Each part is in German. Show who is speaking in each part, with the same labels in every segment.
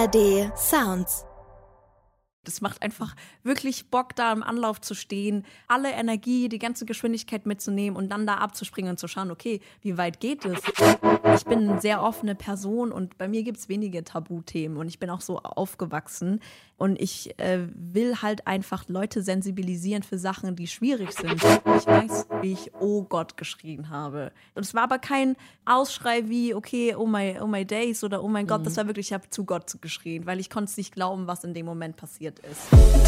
Speaker 1: ARD Sounds.
Speaker 2: Das macht einfach wirklich Bock, da im Anlauf zu stehen, alle Energie, die ganze Geschwindigkeit mitzunehmen und dann da abzuspringen und zu schauen, okay, wie weit geht es? Ich bin eine sehr offene Person und bei mir gibt es wenige Tabuthemen und ich bin auch so aufgewachsen und ich will halt einfach Leute sensibilisieren für Sachen, die schwierig sind. Ich weiß, wie ich Oh Gott geschrien habe. Und es war aber kein Ausschrei wie, okay, oh my days oder oh mein Gott, das war wirklich, ich habe zu Gott geschrien, weil ich konnte es nicht glauben, was in dem Moment passiert ist.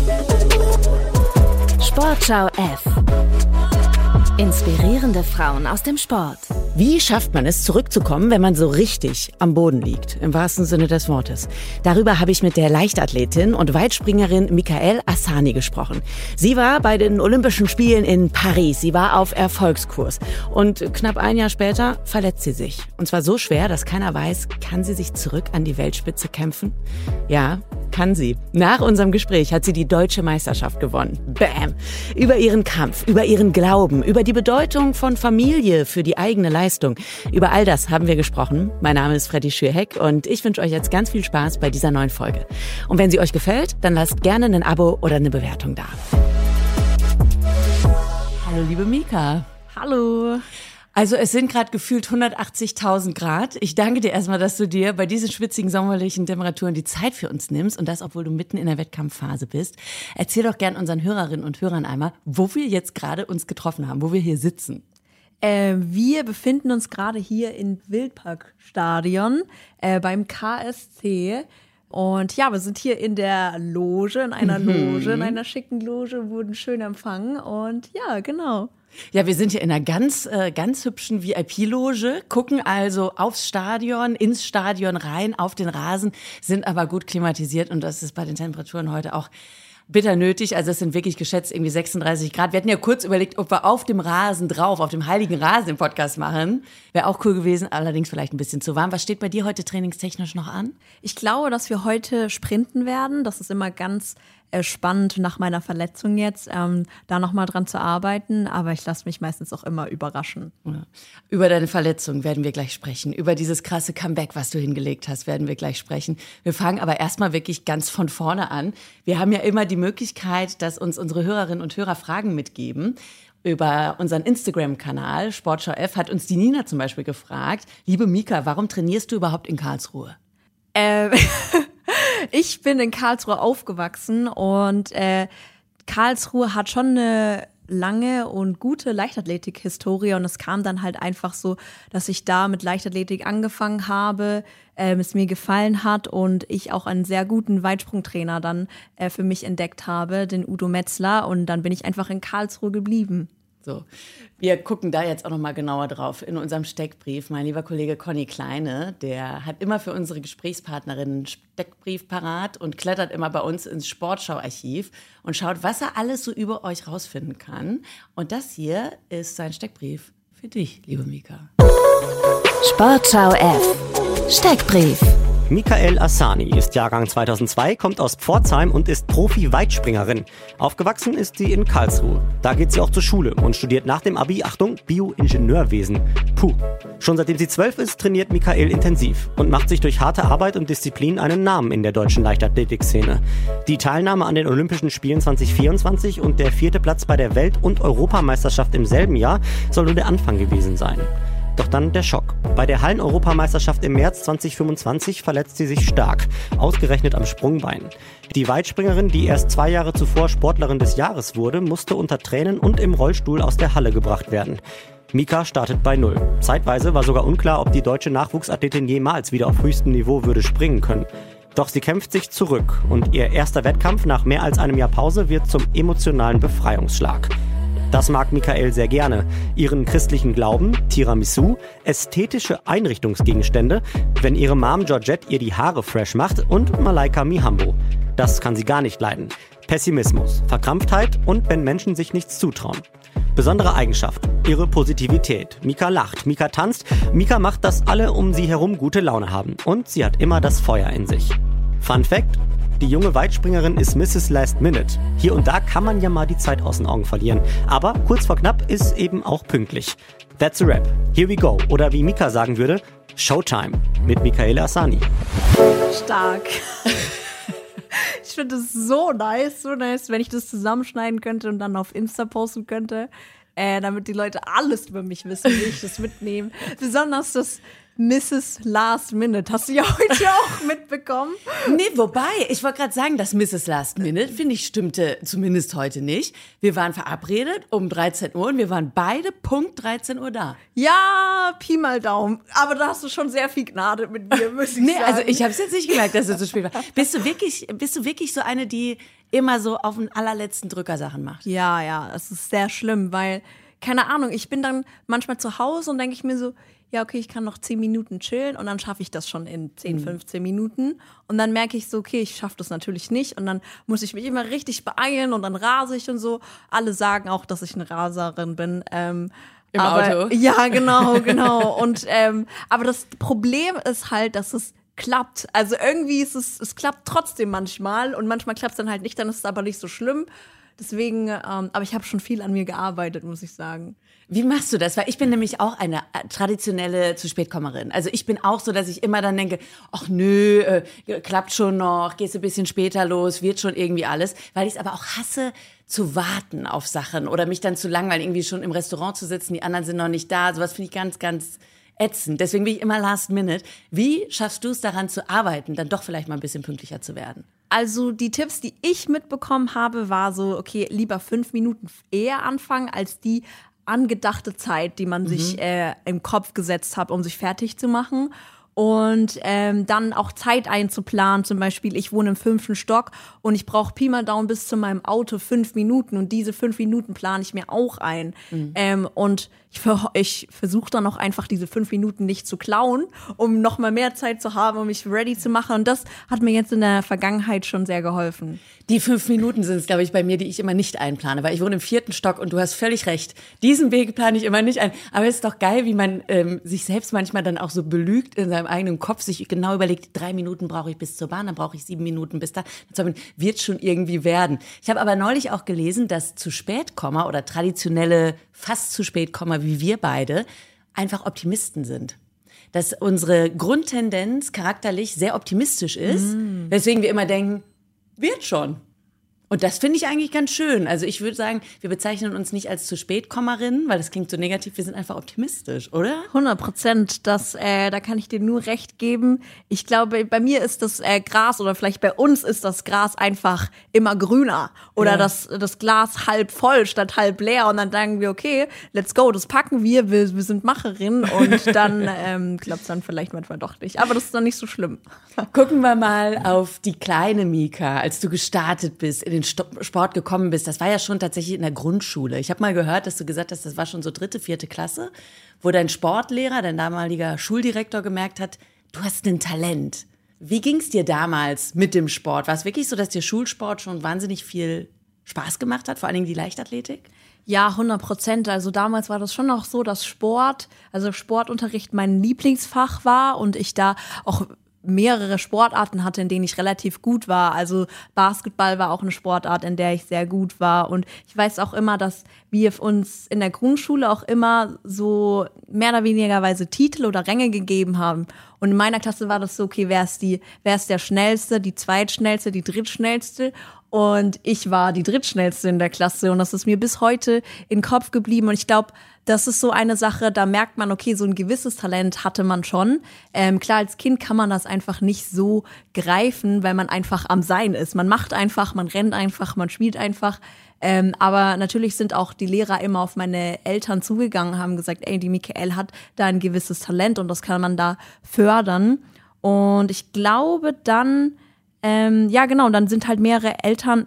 Speaker 1: Sportschau F. Inspirierende Frauen aus dem Sport.
Speaker 3: Wie schafft man es, zurückzukommen, wenn man so richtig am Boden liegt, im wahrsten Sinne des Wortes? Darüber habe ich mit der Leichtathletin und Weitspringerin Mikael Asani gesprochen. Sie war bei den Olympischen Spielen in Paris. Sie war auf Erfolgskurs. Und knapp ein Jahr später verletzt sie sich. Und zwar so schwer, dass keiner weiß, kann sie sich zurück an die Weltspitze kämpfen? Ja, kann sie. Nach unserem Gespräch hat sie die deutsche Meisterschaft gewonnen. Bam! Über ihren Kampf, über ihren Glauben, über die Bedeutung von Familie für die eigene Leistung. Über all das haben wir gesprochen. Mein Name ist Freddy Schürheck und ich wünsche euch jetzt ganz viel Spaß bei dieser neuen Folge. Und wenn sie euch gefällt, dann lasst gerne ein Abo oder eine Bewertung da. Hallo liebe Mika.
Speaker 2: Hallo.
Speaker 3: Also es sind gerade gefühlt 180.000 Grad. Ich danke dir erstmal, dass du dir bei diesen schwitzigen sommerlichen Temperaturen die Zeit für uns nimmst und das, obwohl du mitten in der Wettkampfphase bist. Erzähl doch gern unseren Hörerinnen und Hörern einmal, wo wir jetzt gerade uns getroffen haben, wo wir hier sitzen.
Speaker 2: Wir befinden uns gerade hier im Wildparkstadion beim KSC. Und ja, wir sind hier in der Loge, in einer schicken Loge, wurden schön empfangen und ja, genau.
Speaker 3: Ja, wir sind hier in einer ganz hübschen VIP-Loge, gucken also aufs Stadion, ins Stadion rein, auf den Rasen, sind aber gut klimatisiert und das ist bei den Temperaturen heute auch bitter nötig. Also es sind wirklich geschätzt irgendwie 36 Grad. Wir hatten ja kurz überlegt, ob wir auf dem Rasen drauf, auf dem heiligen Rasen den Podcast machen. Wäre auch cool gewesen, allerdings vielleicht ein bisschen zu warm. Was steht bei dir heute trainingstechnisch noch an?
Speaker 2: Ich glaube, dass wir heute sprinten werden. Das ist immer ganz spannend nach meiner Verletzung jetzt, da nochmal dran zu arbeiten. Aber ich lasse mich meistens auch immer überraschen.
Speaker 3: Ja. Über deine Verletzung werden wir gleich sprechen. Über dieses krasse Comeback, was du hingelegt hast, werden wir gleich sprechen. Wir fangen aber erstmal wirklich ganz von vorne an. Wir haben ja immer die Möglichkeit, dass uns unsere Hörerinnen und Hörer Fragen mitgeben. Über unseren Instagram-Kanal Sportschau F hat uns die Nina zum Beispiel gefragt, liebe Mika, warum trainierst du überhaupt in Karlsruhe?
Speaker 2: Ich bin in Karlsruhe aufgewachsen und Karlsruhe hat schon eine lange und gute Leichtathletik-Historie und es kam dann halt einfach so, dass ich da mit Leichtathletik angefangen habe, es mir gefallen hat und ich auch einen sehr guten Weitsprungtrainer dann für mich entdeckt habe, den Udo Metzler, und dann bin ich einfach in Karlsruhe geblieben.
Speaker 3: So, wir gucken da jetzt auch noch mal genauer drauf in unserem Steckbrief. Mein lieber Kollege Conny Kleine, der hat immer für unsere Gesprächspartnerinnen einen Steckbrief parat und klettert immer bei uns ins Sportschau-Archiv und schaut, was er alles so über euch rausfinden kann. Und das hier ist sein Steckbrief für dich, liebe Mika.
Speaker 1: Sportschau F. Steckbrief.
Speaker 4: Mikael Asani ist Jahrgang 2002, kommt aus Pforzheim und ist Profi-Weitspringerin. Aufgewachsen ist sie in Karlsruhe. Da geht sie auch zur Schule und studiert nach dem Abi, Achtung, Bioingenieurwesen. Puh. Schon seitdem sie 12 ist, trainiert Mikael intensiv und macht sich durch harte Arbeit und Disziplin einen Namen in der deutschen Leichtathletikszene. Die Teilnahme an den Olympischen Spielen 2024 und der 4. Platz bei der Welt- und Europameisterschaft im selben Jahr soll nur der Anfang gewesen sein. Doch dann der Schock. Bei der Hallen-Europameisterschaft im März 2025 verletzt sie sich stark, ausgerechnet am Sprungbein. Die Weitspringerin, die erst 2 Jahre zuvor Sportlerin des Jahres wurde, musste unter Tränen und im Rollstuhl aus der Halle gebracht werden. Mika startet bei 0. Zeitweise war sogar unklar, ob die deutsche Nachwuchsathletin jemals wieder auf höchstem Niveau würde springen können. Doch sie kämpft sich zurück und ihr erster Wettkampf nach mehr als einem Jahr Pause wird zum emotionalen Befreiungsschlag. Das mag Mikael sehr gerne. Ihren christlichen Glauben, Tiramisu, ästhetische Einrichtungsgegenstände, wenn ihre Mom Georgette ihr die Haare fresh macht und Malaika Mihambo. Das kann sie gar nicht leiden. Pessimismus, Verkrampftheit und wenn Menschen sich nichts zutrauen. Besondere Eigenschaft, ihre Positivität. Mika lacht, Mika tanzt, Mika macht, dass alle um sie herum gute Laune haben. Und sie hat immer das Feuer in sich. Fun Fact: Die junge Weitspringerin ist Mrs. Last Minute. Hier und da kann man ja mal die Zeit aus den Augen verlieren. Aber kurz vor knapp ist eben auch pünktlich. That's a wrap. Here we go. Oder wie Mika sagen würde, Showtime mit Michael Asani.
Speaker 2: Stark. Ich finde es so nice, wenn ich das zusammenschneiden könnte und dann auf Insta posten könnte, damit die Leute alles über mich wissen, wie ich das mitnehme. Besonders das Mrs. Last Minute. Hast du ja heute auch mitbekommen?
Speaker 3: Nee, wobei, ich wollte gerade sagen, das Mrs. Last Minute, finde ich, stimmte zumindest heute nicht. Wir waren verabredet um 13 Uhr und wir waren beide Punkt 13 Uhr da.
Speaker 2: Ja, Pi mal Daumen. Aber da hast du schon sehr viel Gnade mit mir, muss ich sagen.
Speaker 3: Also ich habe es jetzt nicht gemerkt, dass es so spät war. Bist du wirklich so eine, die immer so auf den allerletzten Drücker Sachen macht?
Speaker 2: Ja, es ist sehr schlimm, weil, keine Ahnung, ich bin dann manchmal zu Hause und denke ich mir so, ja, okay, ich kann noch 10 Minuten chillen und dann schaffe ich das schon in 10, 15 Minuten. Und dann merke ich so, okay, ich schaffe das natürlich nicht. Und dann muss ich mich immer richtig beeilen und dann rase ich und so. Alle sagen auch, dass ich eine Raserin bin.
Speaker 3: Im Auto?
Speaker 2: Ja, genau. Und, aber das Problem ist halt, dass es klappt. Also irgendwie ist es klappt trotzdem manchmal und manchmal klappt es dann halt nicht, dann ist es aber nicht so schlimm. Deswegen, aber ich habe schon viel an mir gearbeitet, muss ich sagen.
Speaker 3: Wie machst du das? Weil ich bin nämlich auch eine traditionelle Zu-Spät-Kommerin. Also ich bin auch so, dass ich immer dann denke, ach nö, klappt schon noch, gehst ein bisschen später los, wird schon irgendwie alles. Weil ich es aber auch hasse, zu warten auf Sachen oder mich dann zu langweilen, irgendwie schon im Restaurant zu sitzen, die anderen sind noch nicht da. Sowas finde ich ganz, ganz ätzend. Deswegen bin ich immer Last Minute. Wie schaffst du es daran zu arbeiten, dann doch vielleicht mal ein bisschen pünktlicher zu werden?
Speaker 2: Also die Tipps, die ich mitbekommen habe, war so, okay, lieber 5 Minuten eher anfangen als die angedachte Zeit, die man sich im Kopf gesetzt hat, um sich fertig zu machen. Und dann auch Zeit einzuplanen. Zum Beispiel, ich wohne im 5. Stock und ich brauche Pi mal Daumen bis zu meinem Auto 5 Minuten. Und diese 5 Minuten plane ich mir auch ein. Und ich versuche dann auch einfach diese 5 Minuten nicht zu klauen, um noch mal mehr Zeit zu haben, um mich ready zu machen. Und das hat mir jetzt in der Vergangenheit schon sehr geholfen.
Speaker 3: Die 5 Minuten sind es, glaube ich, bei mir, die ich immer nicht einplane, weil ich wohne im 4. Stock und du hast völlig recht. Diesen Weg plane ich immer nicht ein. Aber es ist doch geil, wie man sich selbst manchmal dann auch so belügt in seinem eigenen Kopf, sich genau überlegt, 3 Minuten brauche ich bis zur Bahn, dann brauche ich 7 Minuten bis da. Wird schon irgendwie werden. Ich habe aber neulich auch gelesen, dass Zu-Spät-Komma oder traditionelle fast Zu-Spät-Komma wie wir beide einfach Optimisten sind. Dass unsere Grundtendenz charakterlich sehr optimistisch ist, weswegen wir immer denken, wird schon. Und das finde ich eigentlich ganz schön. Also ich würde sagen, wir bezeichnen uns nicht als Zu-Spät-Kommerinnen, weil das klingt so negativ, wir sind einfach optimistisch, oder?
Speaker 2: 100%, da kann ich dir nur recht geben. Ich glaube, bei mir ist das Gras oder vielleicht bei uns ist das Gras einfach immer grüner. Oder das Glas halb voll statt halb leer. Und dann sagen wir, okay, let's go, das packen wir sind Macherinnen. Und dann klappt es dann vielleicht manchmal doch nicht. Aber das ist dann nicht so schlimm.
Speaker 3: Gucken wir mal auf die kleine Mika, als du gestartet bist, in den Sport gekommen bist. Das war ja schon tatsächlich in der Grundschule. Ich habe mal gehört, dass du gesagt hast, das war schon so 3., 4. Klasse, wo dein Sportlehrer, dein damaliger Schuldirektor gemerkt hat, du hast ein Talent. Wie ging es dir damals mit dem Sport? War es wirklich so, dass dir Schulsport schon wahnsinnig viel Spaß gemacht hat, vor allen Dingen die Leichtathletik?
Speaker 2: Ja, 100%. Also damals war das schon noch so, dass Sportunterricht mein Lieblingsfach war und ich da auch mehrere Sportarten hatte, in denen ich relativ gut war. Also Basketball war auch eine Sportart, in der ich sehr gut war. Und ich weiß auch immer, dass wir uns in der Grundschule auch immer so mehr oder weniger Weise Titel oder Ränge gegeben haben. Und in meiner Klasse war das so, okay, wer ist der Schnellste, die Zweitschnellste, die Drittschnellste? Und ich war die Drittschnellste in der Klasse und das ist mir bis heute in den Kopf geblieben. Und ich glaube, das ist so eine Sache, da merkt man, okay, so ein gewisses Talent hatte man schon. Klar, als Kind kann man das einfach nicht so greifen, weil man einfach am Sein ist. Man macht einfach, man rennt einfach, man spielt einfach. Aber natürlich sind auch die Lehrer immer auf meine Eltern zugegangen, haben gesagt, ey, die Michael hat da ein gewisses Talent und das kann man da fördern. Und ich glaube dann, ja genau, dann sind halt mehrere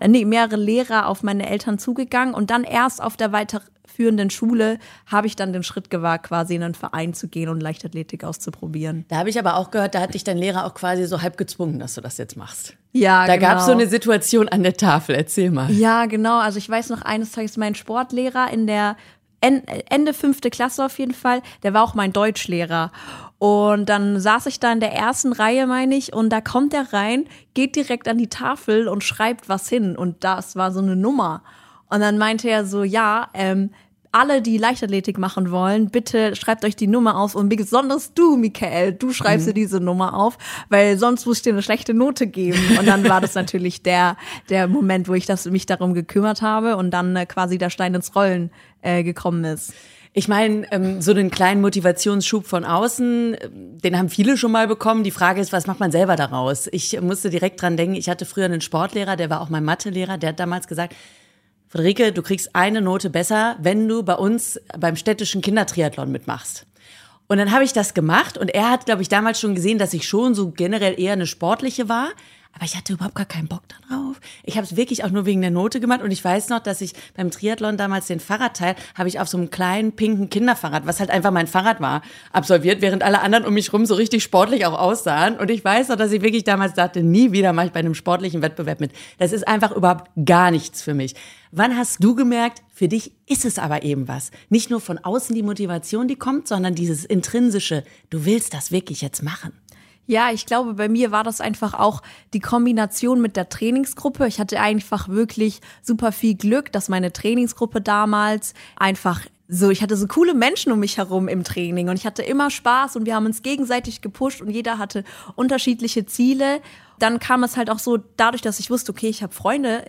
Speaker 2: Lehrer auf meine Eltern zugegangen und dann erst auf der weiterführenden Schule habe ich dann den Schritt gewagt, quasi in einen Verein zu gehen und Leichtathletik auszuprobieren.
Speaker 3: Da habe ich aber auch gehört, da hat dich dein Lehrer auch quasi so halb gezwungen, dass du das jetzt machst.
Speaker 2: Ja,
Speaker 3: da
Speaker 2: genau.
Speaker 3: gab es so eine Situation an der Tafel, erzähl mal.
Speaker 2: Ja, genau, also ich weiß noch, eines Tages mein Sportlehrer in der Ende 5. Klasse auf jeden Fall, der war auch mein Deutschlehrer. Und dann saß ich da in der ersten Reihe, meine ich, und da kommt er rein, geht direkt an die Tafel und schreibt was hin. Und das war so eine Nummer. Und dann meinte er so, ja, alle, die Leichtathletik machen wollen, bitte schreibt euch die Nummer auf und besonders du, Michael, du schreibst dir diese Nummer auf, weil sonst muss ich dir eine schlechte Note geben. Und dann war das natürlich der Moment, wo ich mich darum gekümmert habe und dann quasi der Stein ins Rollen gekommen ist.
Speaker 3: Ich meine, so einen kleinen Motivationsschub von außen, den haben viele schon mal bekommen. Die Frage ist, was macht man selber daraus? Ich musste direkt dran denken, ich hatte früher einen Sportlehrer, der war auch mein Mathelehrer, der hat damals gesagt, Friederike, du kriegst eine Note besser, wenn du bei uns beim städtischen Kindertriathlon mitmachst. Und dann habe ich das gemacht und er hat, glaube ich, damals schon gesehen, dass ich schon so generell eher eine sportliche war. Aber ich hatte überhaupt gar keinen Bock darauf. Ich habe es wirklich auch nur wegen der Note gemacht. Und ich weiß noch, dass ich beim Triathlon damals den Fahrradteil habe ich auf so einem kleinen pinken Kinderfahrrad, was halt einfach mein Fahrrad war, absolviert, während alle anderen um mich rum so richtig sportlich auch aussahen. Und ich weiß noch, dass ich wirklich damals dachte, nie wieder mache ich bei einem sportlichen Wettbewerb mit. Das ist einfach überhaupt gar nichts für mich. Wann hast du gemerkt, für dich ist es aber eben was? Nicht nur von außen die Motivation, die kommt, sondern dieses intrinsische, du willst das wirklich jetzt machen.
Speaker 2: Ja, ich glaube, bei mir war das einfach auch die Kombination mit der Trainingsgruppe. Ich hatte einfach wirklich super viel Glück, dass meine Trainingsgruppe damals einfach so, ich hatte so coole Menschen um mich herum im Training und ich hatte immer Spaß und wir haben uns gegenseitig gepusht und jeder hatte unterschiedliche Ziele. Dann kam es halt auch so, dadurch, dass ich wusste, okay, ich habe Freunde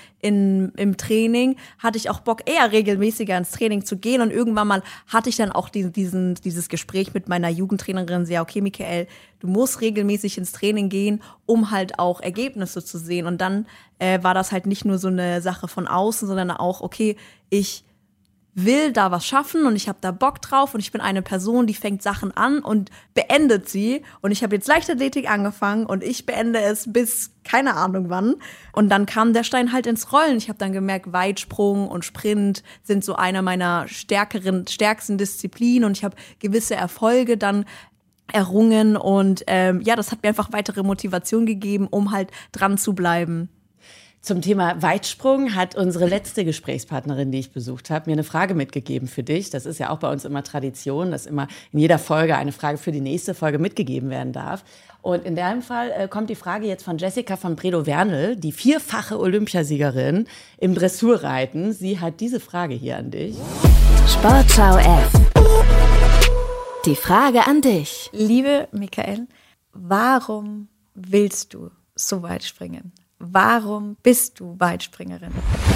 Speaker 2: im Training, hatte ich auch Bock, eher regelmäßiger ins Training zu gehen. Und irgendwann mal hatte ich dann auch dieses Gespräch mit meiner Jugendtrainerin, ja, okay, Michael, du musst regelmäßig ins Training gehen, um halt auch Ergebnisse zu sehen. Und dann war das halt nicht nur so eine Sache von außen, sondern auch, okay, ich will da was schaffen und ich habe da Bock drauf und ich bin eine Person, die fängt Sachen an und beendet sie und ich habe jetzt Leichtathletik angefangen und ich beende es bis keine Ahnung wann und dann kam der Stein halt ins Rollen. Ich habe dann gemerkt, Weitsprung und Sprint sind so einer meiner stärksten Disziplinen und ich habe gewisse Erfolge dann errungen und das hat mir einfach weitere Motivation gegeben, um halt dran zu bleiben.
Speaker 3: Zum Thema Weitsprung hat unsere letzte Gesprächspartnerin, die ich besucht habe, mir eine Frage mitgegeben für dich. Das ist ja auch bei uns immer Tradition, dass immer in jeder Folge eine Frage für die nächste Folge mitgegeben werden darf. Und in dem Fall kommt die Frage jetzt von Jessica von Bredow-Wernl, die 4-fache Olympiasiegerin im Dressurreiten. Sie hat diese Frage hier an dich.
Speaker 1: Sportschau F. Die Frage an dich.
Speaker 5: Liebe Michael, warum willst du so weit springen? Warum bist du Weitspringerin?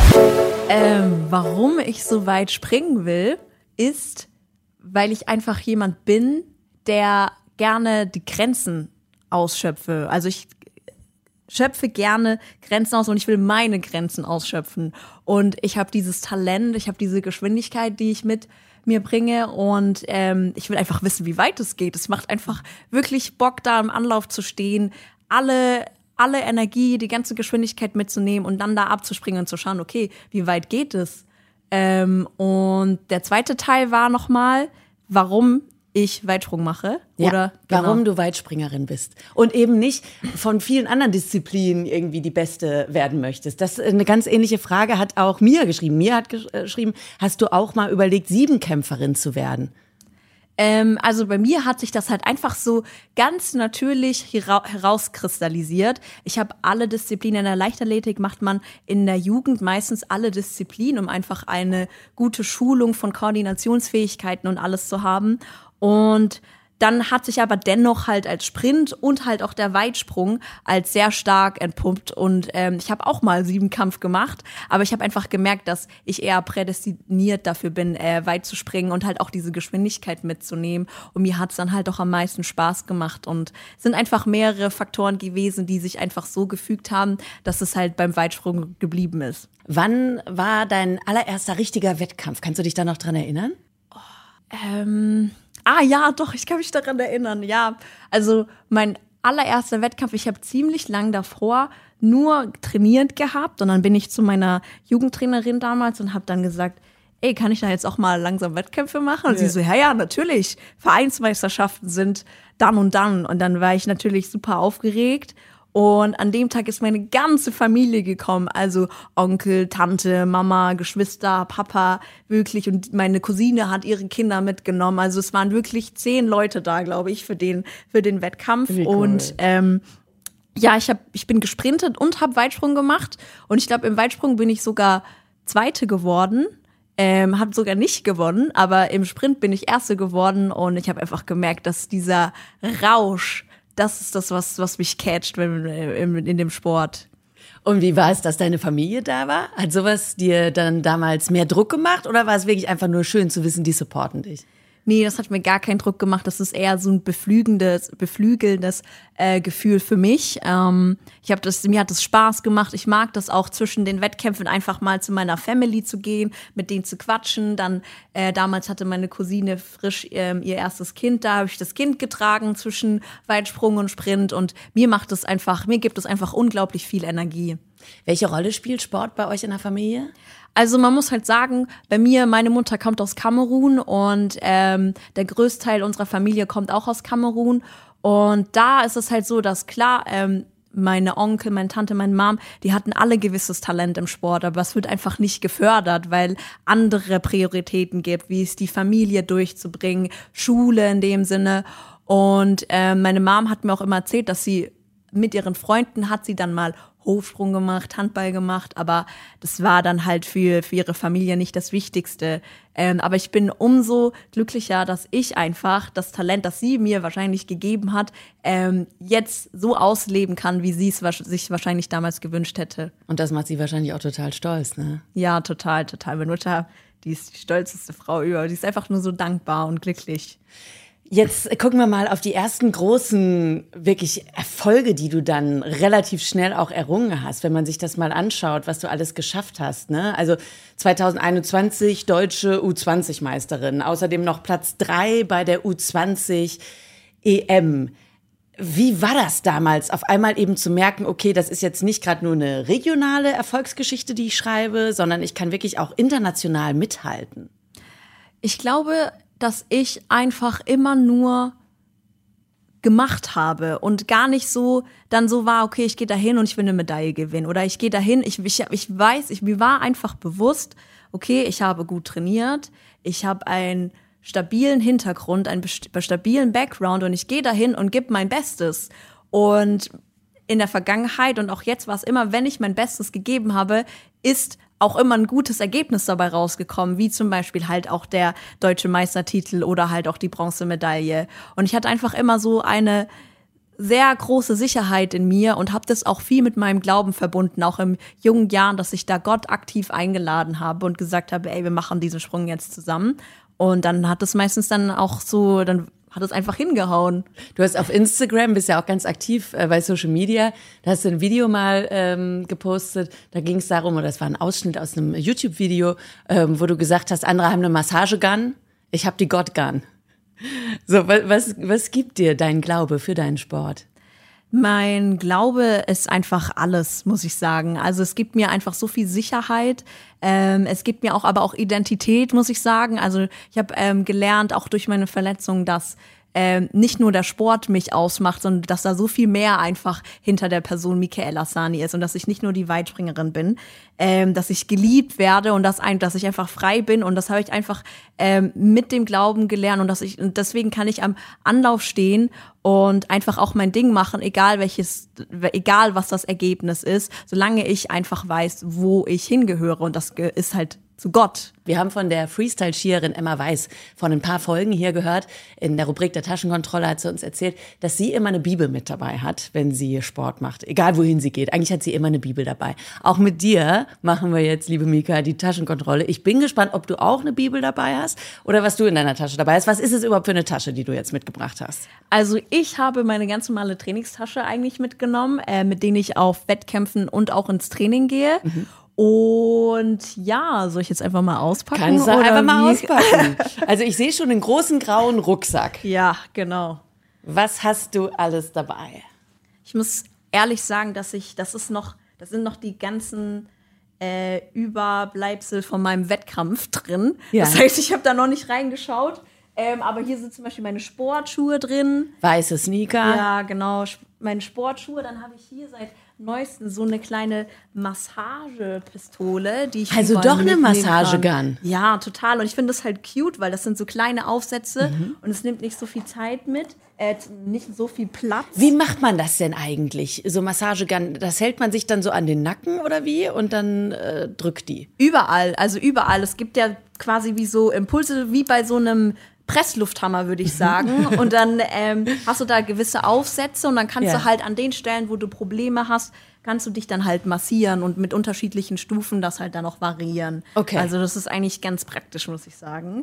Speaker 2: Warum ich so weit springen will, ist, weil ich einfach jemand bin, der gerne die Grenzen ausschöpfe. Also ich schöpfe gerne Grenzen aus und ich will meine Grenzen ausschöpfen. Und ich habe dieses Talent, ich habe diese Geschwindigkeit, die ich mit mir bringe und ich will einfach wissen, wie weit es geht. Es macht einfach wirklich Bock, da im Anlauf zu stehen, alle Energie, die ganze Geschwindigkeit mitzunehmen und dann da abzuspringen und zu schauen, okay, wie weit geht es? Und der zweite Teil war nochmal, warum ich Weitsprung mache.
Speaker 3: Oder warum du Weitspringerin bist. Und eben nicht von vielen anderen Disziplinen irgendwie die Beste werden möchtest. Das ist eine ganz ähnliche Frage, hat auch Mia geschrieben. Mia hat geschrieben, hast du auch mal überlegt, Siebenkämpferin zu werden?
Speaker 2: Also bei mir hat sich das halt einfach so ganz natürlich herauskristallisiert. Ich habe alle Disziplinen in der Leichtathletik, macht man in der Jugend meistens alle Disziplinen, um einfach eine gute Schulung von Koordinationsfähigkeiten und alles zu haben. Und dann hat sich aber dennoch halt als Sprint und halt auch der Weitsprung als sehr stark entpuppt. Und ich habe auch mal Siebenkampf gemacht, aber ich habe einfach gemerkt, dass ich eher prädestiniert dafür bin, weit zu springen und halt auch diese Geschwindigkeit mitzunehmen. Und mir hat es dann halt auch am meisten Spaß gemacht. Und es sind einfach mehrere Faktoren gewesen, die sich einfach so gefügt haben, dass es halt beim Weitsprung geblieben ist.
Speaker 3: Wann war dein allererster richtiger Wettkampf? Kannst du dich da noch dran erinnern?
Speaker 2: Ja, doch, ich kann mich daran erinnern, ja. Also mein allererster Wettkampf, ich habe ziemlich lang davor nur trainiert gehabt und dann bin ich zu meiner Jugendtrainerin damals und habe dann gesagt, ey, kann ich da jetzt auch mal langsam Wettkämpfe machen? Und sie so, ja, natürlich, Vereinsmeisterschaften sind dann und dann. Und dann war ich natürlich super aufgeregt Und an dem Tag ist meine ganze Familie gekommen, also Onkel, Tante, Mama, Geschwister, Papa, wirklich. Und meine Cousine hat ihre Kinder mitgenommen. Also es waren wirklich 10 Leute da, glaube ich, für den Wettkampf.
Speaker 3: Wie cool.
Speaker 2: Und ja, ich bin gesprintet und habe Weitsprung gemacht. Und ich glaube, im Weitsprung bin ich sogar Zweite geworden. Habe sogar nicht gewonnen, aber im Sprint bin ich Erste geworden. Und ich habe einfach gemerkt, dass dieser Rausch, das ist das, was mich catcht in dem Sport.
Speaker 3: Und wie war es, dass deine Familie da war? Hat sowas dir dann damals mehr Druck gemacht oder war es wirklich einfach nur schön zu wissen, die supporten dich?
Speaker 2: Nee, das hat mir gar keinen Druck gemacht. Das ist eher so ein beflügelndes Gefühl für mich. Mir hat es Spaß gemacht. Ich mag das auch, zwischen den Wettkämpfen einfach mal zu meiner Family zu gehen, mit denen zu quatschen. Dann damals hatte meine Cousine frisch ihr erstes Kind. Da habe ich das Kind getragen zwischen Weitsprung und Sprint. Und mir gibt es einfach unglaublich viel Energie.
Speaker 3: Welche Rolle spielt Sport bei euch in der Familie?
Speaker 2: Also man muss halt sagen, meine Mutter kommt aus Kamerun und der größte Teil unserer Familie kommt auch aus Kamerun. Und da ist es halt so, dass klar, meine Onkel, meine Tante, meine Mom, die hatten alle gewisses Talent im Sport, aber es wird einfach nicht gefördert, weil andere Prioritäten gibt, wie es die Familie durchzubringen, Schule in dem Sinne. Und meine Mom hat mir auch immer erzählt, dass sie mit ihren Freunden hat sie dann mal Hochsprung gemacht, Handball gemacht, aber das war dann halt für ihre Familie nicht das Wichtigste. Aber ich bin umso glücklicher, dass ich einfach das Talent, das sie mir wahrscheinlich gegeben hat, jetzt so ausleben kann, wie sie es sich wahrscheinlich damals gewünscht hätte.
Speaker 3: Und das macht sie wahrscheinlich auch total stolz, ne?
Speaker 2: Ja, total, total. Meine Mutter, die ist die stolzeste Frau über. Die ist einfach nur so dankbar und glücklich.
Speaker 3: Jetzt gucken wir mal auf die ersten großen wirklich Erfolge, die du dann relativ schnell auch errungen hast, wenn man sich das mal anschaut, was du alles geschafft hast, ne? Also 2021 deutsche U20-Meisterin, außerdem noch Platz 3 bei der U20 EM. Wie war das damals, auf einmal eben zu merken, okay, das ist jetzt nicht gerade nur eine regionale Erfolgsgeschichte, die ich schreibe, sondern ich kann wirklich auch international mithalten?
Speaker 2: Ich glaube, dass ich einfach immer nur gemacht habe und gar nicht so dann so war, okay, ich gehe dahin und ich will eine Medaille gewinnen oder ich gehe dahin, mir war einfach bewusst, okay, ich habe gut trainiert, ich habe einen stabilen Hintergrund, einen stabilen Background und ich gehe dahin und gebe mein Bestes. Und in der Vergangenheit und auch jetzt war es immer, wenn ich mein Bestes gegeben habe, ist auch immer ein gutes Ergebnis dabei rausgekommen, wie zum Beispiel halt auch der deutsche Meistertitel oder halt auch die Bronzemedaille. Und ich hatte einfach immer so eine sehr große Sicherheit in mir und habe das auch viel mit meinem Glauben verbunden, auch in jungen Jahren, dass ich da Gott aktiv eingeladen habe und gesagt habe, ey, wir machen diesen Sprung jetzt zusammen. Und dann hat es meistens dann auch so, dann hat es einfach hingehauen.
Speaker 3: Du hast auf Instagram, bist ja auch ganz aktiv bei Social Media, da hast du ein Video mal gepostet, da ging es darum, oder das war ein Ausschnitt aus einem YouTube-Video, wo du gesagt hast, andere haben eine Massagegun, ich habe die God-Gun. So, was gibt dir dein Glaube für deinen Sport?
Speaker 2: Mein Glaube ist einfach alles, muss ich sagen. Also es gibt mir einfach so viel Sicherheit. Es gibt mir aber auch Identität, muss ich sagen. Also ich habe gelernt, auch durch meine Verletzung, dass nicht nur der Sport mich ausmacht, sondern dass da so viel mehr einfach hinter der Person Michael Asani ist und dass ich nicht nur die Weitspringerin bin, dass ich geliebt werde und dass ich einfach frei bin und das habe ich einfach mit dem Glauben gelernt und deswegen kann ich am Anlauf stehen und einfach auch mein Ding machen, egal was das Ergebnis ist, solange ich einfach weiß, wo ich hingehöre und das ist halt zu Gott.
Speaker 3: Wir haben von der Freestyle-Skiererin Emma Weiß vor ein paar Folgen hier gehört. In der Rubrik der Taschenkontrolle hat sie uns erzählt, dass sie immer eine Bibel mit dabei hat, wenn sie Sport macht. Egal wohin sie geht. Eigentlich hat sie immer eine Bibel dabei. Auch mit dir machen wir jetzt, liebe Mika, die Taschenkontrolle. Ich bin gespannt, ob du auch eine Bibel dabei hast oder was du in deiner Tasche dabei hast. Was ist es überhaupt für eine Tasche, die du jetzt mitgebracht hast?
Speaker 2: Also ich habe meine ganz normale Trainingstasche eigentlich mitgenommen, mit denen ich auf Wettkämpfen und auch ins Training gehe. Mhm. Und ja, soll ich jetzt einfach mal auspacken?
Speaker 3: Kannst du einfach mal auspacken. Also ich sehe schon einen großen grauen Rucksack.
Speaker 2: Ja, genau.
Speaker 3: Was hast du alles dabei?
Speaker 2: Ich muss ehrlich sagen, das sind noch die ganzen Überbleibsel von meinem Wettkampf drin. Ja. Das heißt, ich habe da noch nicht reingeschaut. Aber hier sind zum Beispiel meine Sportschuhe drin.
Speaker 3: Weiße Sneaker.
Speaker 2: Ja, genau. meine Sportschuhe. Dann habe ich hier seit neuestem so eine kleine Massagepistole, die ich
Speaker 3: Also
Speaker 2: überall
Speaker 3: doch eine
Speaker 2: mitnehmen
Speaker 3: Massagegun.
Speaker 2: kann. Ja, total. Und ich finde das halt cute, weil das sind so kleine Aufsätze und es nimmt nicht so viel Zeit mit, nicht so viel Platz.
Speaker 3: Wie macht man das denn eigentlich? So Massagegun, das hält man sich dann so an den Nacken oder wie? Und dann drückt die?
Speaker 2: Überall, also überall. Es gibt ja quasi wie so Impulse, wie bei so einem Presslufthammer, würde ich sagen. Und dann hast du da gewisse Aufsätze und dann kannst du halt an den Stellen, wo du Probleme hast, kannst du dich dann halt massieren und mit unterschiedlichen Stufen das halt dann auch variieren.
Speaker 3: Okay.
Speaker 2: Also das ist eigentlich ganz praktisch, muss ich sagen.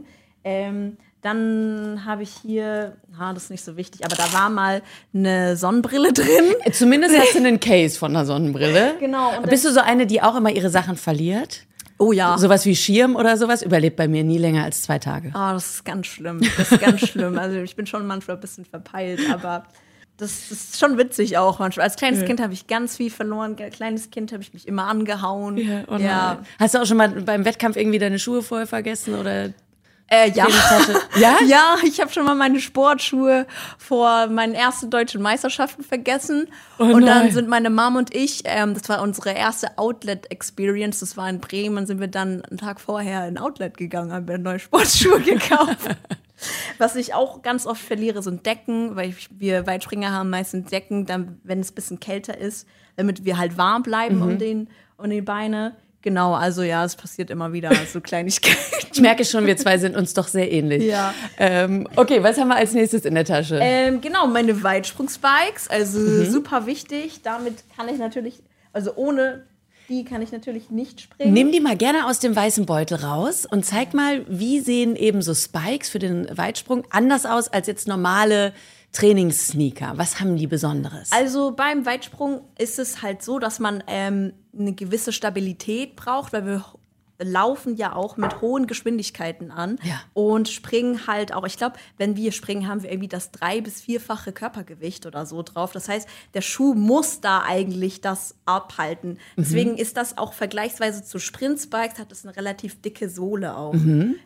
Speaker 2: Dann habe ich hier, das ist nicht so wichtig, aber da war mal eine Sonnenbrille drin.
Speaker 3: Zumindest hast du einen Case von einer Sonnenbrille.
Speaker 2: Genau. Und
Speaker 3: Bist du so eine, die auch immer ihre Sachen verliert?
Speaker 2: Oh ja.
Speaker 3: Sowas wie Schirm oder sowas überlebt bei mir nie länger als 2 Tage.
Speaker 2: Das ist ganz schlimm. Das ist ganz schlimm. Also ich bin schon manchmal ein bisschen verpeilt, aber das ist schon witzig auch manchmal. Als kleines Kind habe ich ganz viel verloren. Als kleines Kind habe ich mich immer angehauen.
Speaker 3: Ja. Hast du auch schon mal beim Wettkampf irgendwie deine Schuhe vorher vergessen oder?
Speaker 2: Ja.
Speaker 3: Ja?
Speaker 2: Ja, ich habe schon mal meine Sportschuhe vor meinen ersten deutschen Meisterschaften vergessen. Und dann sind meine Mom und ich, das war unsere erste Outlet-Experience, das war in Bremen, sind wir dann einen Tag vorher in Outlet gegangen, haben wir neue Sportschuhe gekauft. Was ich auch ganz oft verliere, sind Decken, weil wir Weitspringer haben meistens Decken, dann, wenn es ein bisschen kälter ist, damit wir halt warm bleiben um die Beine. Genau, also ja, es passiert immer wieder, so Kleinigkeiten.
Speaker 3: Ich merke schon, wir zwei sind uns doch sehr ähnlich.
Speaker 2: Ja.
Speaker 3: Okay, was haben wir als nächstes in der Tasche?
Speaker 2: Genau, meine Weitsprung-Spikes, also super wichtig. Damit kann ich natürlich, also ohne die kann ich natürlich nicht springen.
Speaker 3: Nimm die mal gerne aus dem weißen Beutel raus und zeig mal, wie sehen eben so Spikes für den Weitsprung anders aus als jetzt normale Trainingssneaker. Was haben die Besonderes?
Speaker 2: Also beim Weitsprung ist es halt so, dass man eine gewisse Stabilität braucht, weil wir laufen ja auch mit hohen Geschwindigkeiten an und springen halt auch, ich glaube, wenn wir springen, haben wir irgendwie das 3- bis 4-fache Körpergewicht oder so drauf. Das heißt, der Schuh muss da eigentlich das abhalten. Deswegen ist das auch vergleichsweise zu Sprint-Spikes, hat es eine relativ dicke Sohle auch.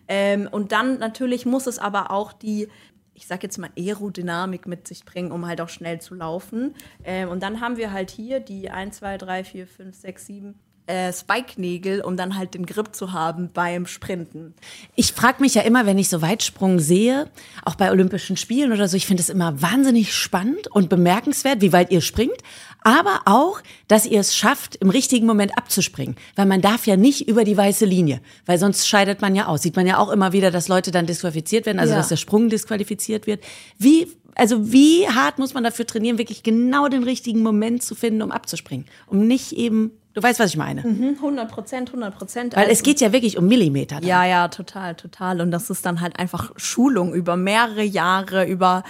Speaker 2: Und dann natürlich muss es aber auch ich sag jetzt mal, Aerodynamik mit sich bringen, um halt auch schnell zu laufen. Und dann haben wir halt hier die 1, 2, 3, 4, 5, 6, 7 Spike-Nägel, um dann halt den Grip zu haben beim Sprinten.
Speaker 3: Ich frage mich ja immer, wenn ich so Weitsprung sehe, auch bei Olympischen Spielen oder so, ich finde es immer wahnsinnig spannend und bemerkenswert, wie weit ihr springt, aber auch, dass ihr es schafft, im richtigen Moment abzuspringen. Weil man darf ja nicht über die weiße Linie, weil sonst scheidet man ja aus. Sieht man ja auch immer wieder, dass Leute dann disqualifiziert werden, also dass der Sprung disqualifiziert wird. Wie hart muss man dafür trainieren, wirklich genau den richtigen Moment zu finden, um abzuspringen? Um nicht eben, du weißt, was ich meine.
Speaker 2: 100%.
Speaker 3: Weil es geht ja wirklich um Millimeter. Dann.
Speaker 2: Ja, total. Und das ist dann halt einfach Schulung über mehrere Jahre,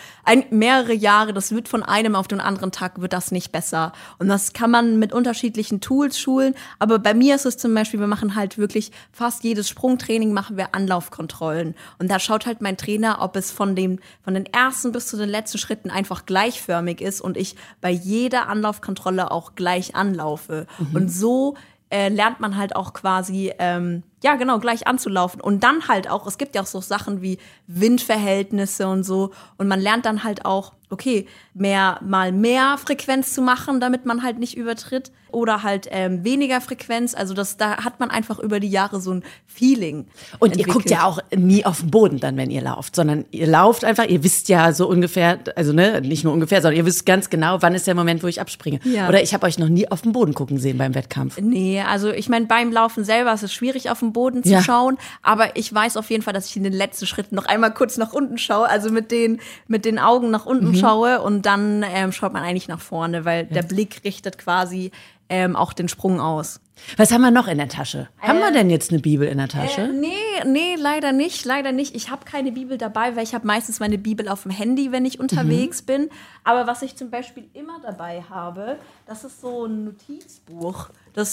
Speaker 2: das wird von einem auf den anderen Tag, wird das nicht besser. Und das kann man mit unterschiedlichen Tools schulen. Aber bei mir ist es zum Beispiel, wir machen halt wirklich fast jedes Sprungtraining machen wir Anlaufkontrollen. Und da schaut halt mein Trainer, ob es von den ersten bis zu den letzten Schritten einfach gleichförmig ist und ich bei jeder Anlaufkontrolle auch gleich anlaufe. Und so lernt man halt auch quasi, gleich anzulaufen. Und dann halt auch, es gibt ja auch so Sachen wie Windverhältnisse und so. Und man lernt dann halt auch, okay, mehr Frequenz zu machen, damit man halt nicht übertritt. Oder halt weniger Frequenz. Also da hat man einfach über die Jahre so ein Feeling.
Speaker 3: Und ihr guckt ja auch nie auf den Boden dann, wenn ihr lauft, sondern ihr lauft einfach, ihr wisst ja so ungefähr, also nicht nur ungefähr, sondern ihr wisst ganz genau, wann ist der Moment, wo ich abspringe. Ja. Oder ich habe euch noch nie auf den Boden gucken sehen beim Wettkampf.
Speaker 2: Nee, also ich meine, beim Laufen selber ist es schwierig, auf den Boden zu schauen. Aber ich weiß auf jeden Fall, dass ich in den letzten Schritten noch einmal kurz nach unten schaue, also mit den Augen nach unten schaue und dann schaut man eigentlich nach vorne, weil der Blick richtet quasi auch den Sprung aus.
Speaker 3: Was haben wir noch in der Tasche? Haben wir denn jetzt eine Bibel in der Tasche?
Speaker 2: Nee, leider nicht. Ich habe keine Bibel dabei, weil ich habe meistens meine Bibel auf dem Handy, wenn ich unterwegs bin. Aber was ich zum Beispiel immer dabei habe, das ist so ein Notizbuch.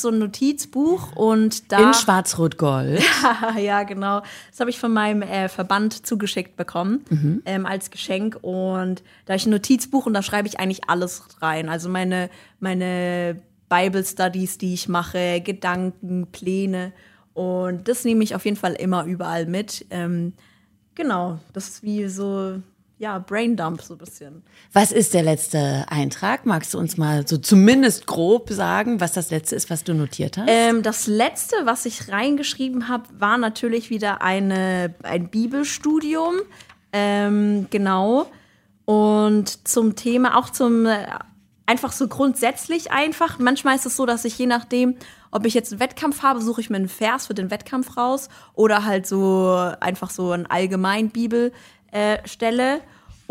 Speaker 2: Und da...
Speaker 3: In Schwarz-Rot-Gold.
Speaker 2: Ja, genau. Das habe ich von meinem Verband zugeschickt bekommen als Geschenk. Und da habe ich ein Notizbuch und da schreibe ich eigentlich alles rein. Also meine Bible Studies, die ich mache, Gedanken, Pläne. Und das nehme ich auf jeden Fall immer überall mit. Genau, das ist wie so, Braindump so ein bisschen.
Speaker 3: Was ist der letzte Eintrag? Magst du uns mal so zumindest grob sagen, was das letzte ist, was du notiert hast?
Speaker 2: Das letzte, was ich reingeschrieben habe, war natürlich wieder ein Bibelstudium. Genau. Und zum Thema, auch einfach so grundsätzlich einfach. Manchmal ist es so, dass ich je nachdem, ob ich jetzt einen Wettkampf habe, suche ich mir einen Vers für den Wettkampf raus oder halt so einfach so ein allgemein Bibelstelle.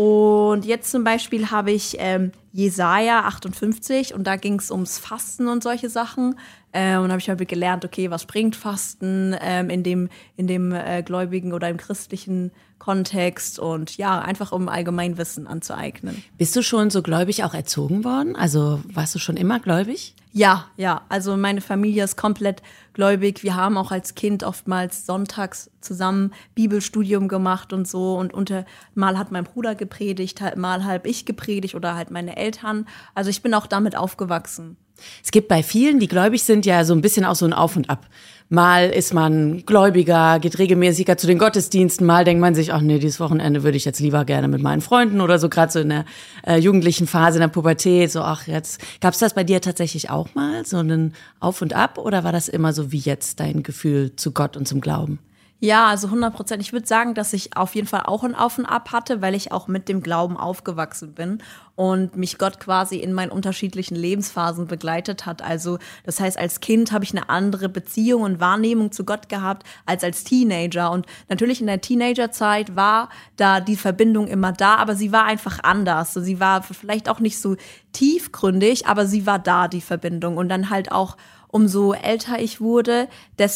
Speaker 2: Und jetzt zum Beispiel habe ich Jesaja 58 und da ging es ums Fasten und solche Sachen. Und habe ich halt gelernt, okay, was bringt Fasten in dem gläubigen oder im christlichen Kontext und ja, einfach um Allgemeinwissen anzueignen.
Speaker 3: Bist du schon so gläubig auch erzogen worden? Also warst du schon immer gläubig?
Speaker 2: Ja, also meine Familie ist komplett gläubig. Wir haben auch als Kind oftmals sonntags zusammen Bibelstudium gemacht und so. Und mal hat mein Bruder gepredigt, mal halb ich gepredigt oder halt meine Eltern. Also ich bin auch damit aufgewachsen.
Speaker 3: Es gibt bei vielen, die gläubig sind, ja so ein bisschen auch so ein Auf und Ab. Mal ist man gläubiger, geht regelmäßiger zu den Gottesdiensten, mal denkt man sich, ach nee, dieses Wochenende würde ich jetzt lieber gerne mit meinen Freunden oder so, gerade so in der jugendlichen Phase, in der Pubertät, so ach jetzt. Gab's das bei dir tatsächlich auch mal, so einen Auf und Ab, oder war das immer so wie jetzt dein Gefühl zu Gott und zum Glauben?
Speaker 2: Ja, also 100%. Ich würde sagen, dass ich auf jeden Fall auch ein Auf und Ab hatte, weil ich auch mit dem Glauben aufgewachsen bin und mich Gott quasi in meinen unterschiedlichen Lebensphasen begleitet hat. Also das heißt, als Kind habe ich eine andere Beziehung und Wahrnehmung zu Gott gehabt als Teenager. Und natürlich in der Teenagerzeit war da die Verbindung immer da, aber sie war einfach anders. So, sie war vielleicht auch nicht so tiefgründig, aber sie war da, die Verbindung. Und dann halt auch, umso älter ich wurde,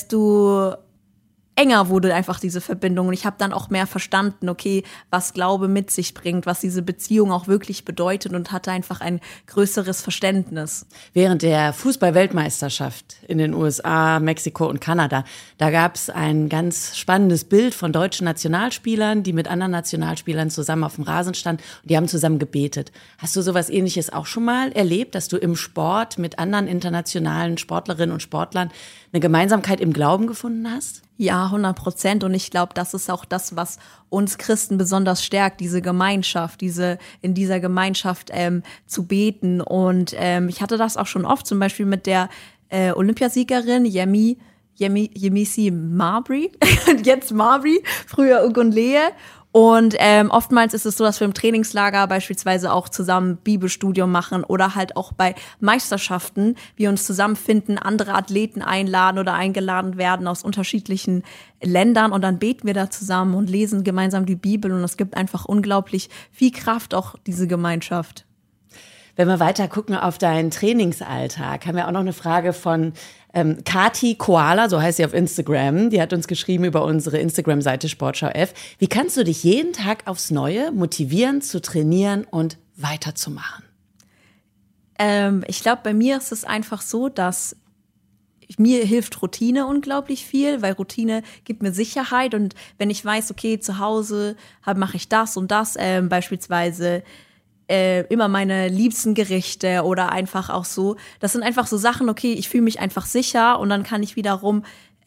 Speaker 2: desto enger wurde einfach diese Verbindung und ich habe dann auch mehr verstanden, okay, was Glaube mit sich bringt, was diese Beziehung auch wirklich bedeutet und hatte einfach ein größeres Verständnis.
Speaker 3: Während der Fußball-Weltmeisterschaft in den USA, Mexiko und Kanada, da gab es ein ganz spannendes Bild von deutschen Nationalspielern, die mit anderen Nationalspielern zusammen auf dem Rasen standen und die haben zusammen gebetet. Hast du sowas Ähnliches auch schon mal erlebt, dass du im Sport mit anderen internationalen Sportlerinnen und Sportlern eine Gemeinsamkeit im Glauben gefunden hast?
Speaker 2: Ja, 100%. Und ich glaube, das ist auch das, was uns Christen besonders stärkt, diese Gemeinschaft, in dieser Gemeinschaft zu beten. Und ich hatte das auch schon oft, zum Beispiel mit der Olympiasiegerin Yemisi Marbury, jetzt Marbury, früher Ugunleye. Und oftmals ist es so, dass wir im Trainingslager beispielsweise auch zusammen Bibelstudium machen oder halt auch bei Meisterschaften wir uns zusammenfinden, andere Athleten einladen oder eingeladen werden aus unterschiedlichen Ländern und dann beten wir da zusammen und lesen gemeinsam die Bibel und es gibt einfach unglaublich viel Kraft, auch diese Gemeinschaft.
Speaker 3: Wenn wir weiter gucken auf deinen Trainingsalltag, haben wir auch noch eine Frage von Kati Koala, so heißt sie auf Instagram. Die hat uns geschrieben über unsere Instagram-Seite Sportschau F. Wie kannst du dich jeden Tag aufs Neue motivieren, zu trainieren und weiterzumachen?
Speaker 2: Ich glaube, bei mir ist es einfach so, dass mir hilft Routine unglaublich viel, weil Routine gibt mir Sicherheit und wenn ich weiß, okay, zu Hause mache ich das und das, beispielsweise immer meine liebsten Gerichte oder einfach auch so. Das sind einfach so Sachen, okay, ich fühle mich einfach sicher und dann kann ich wiederum,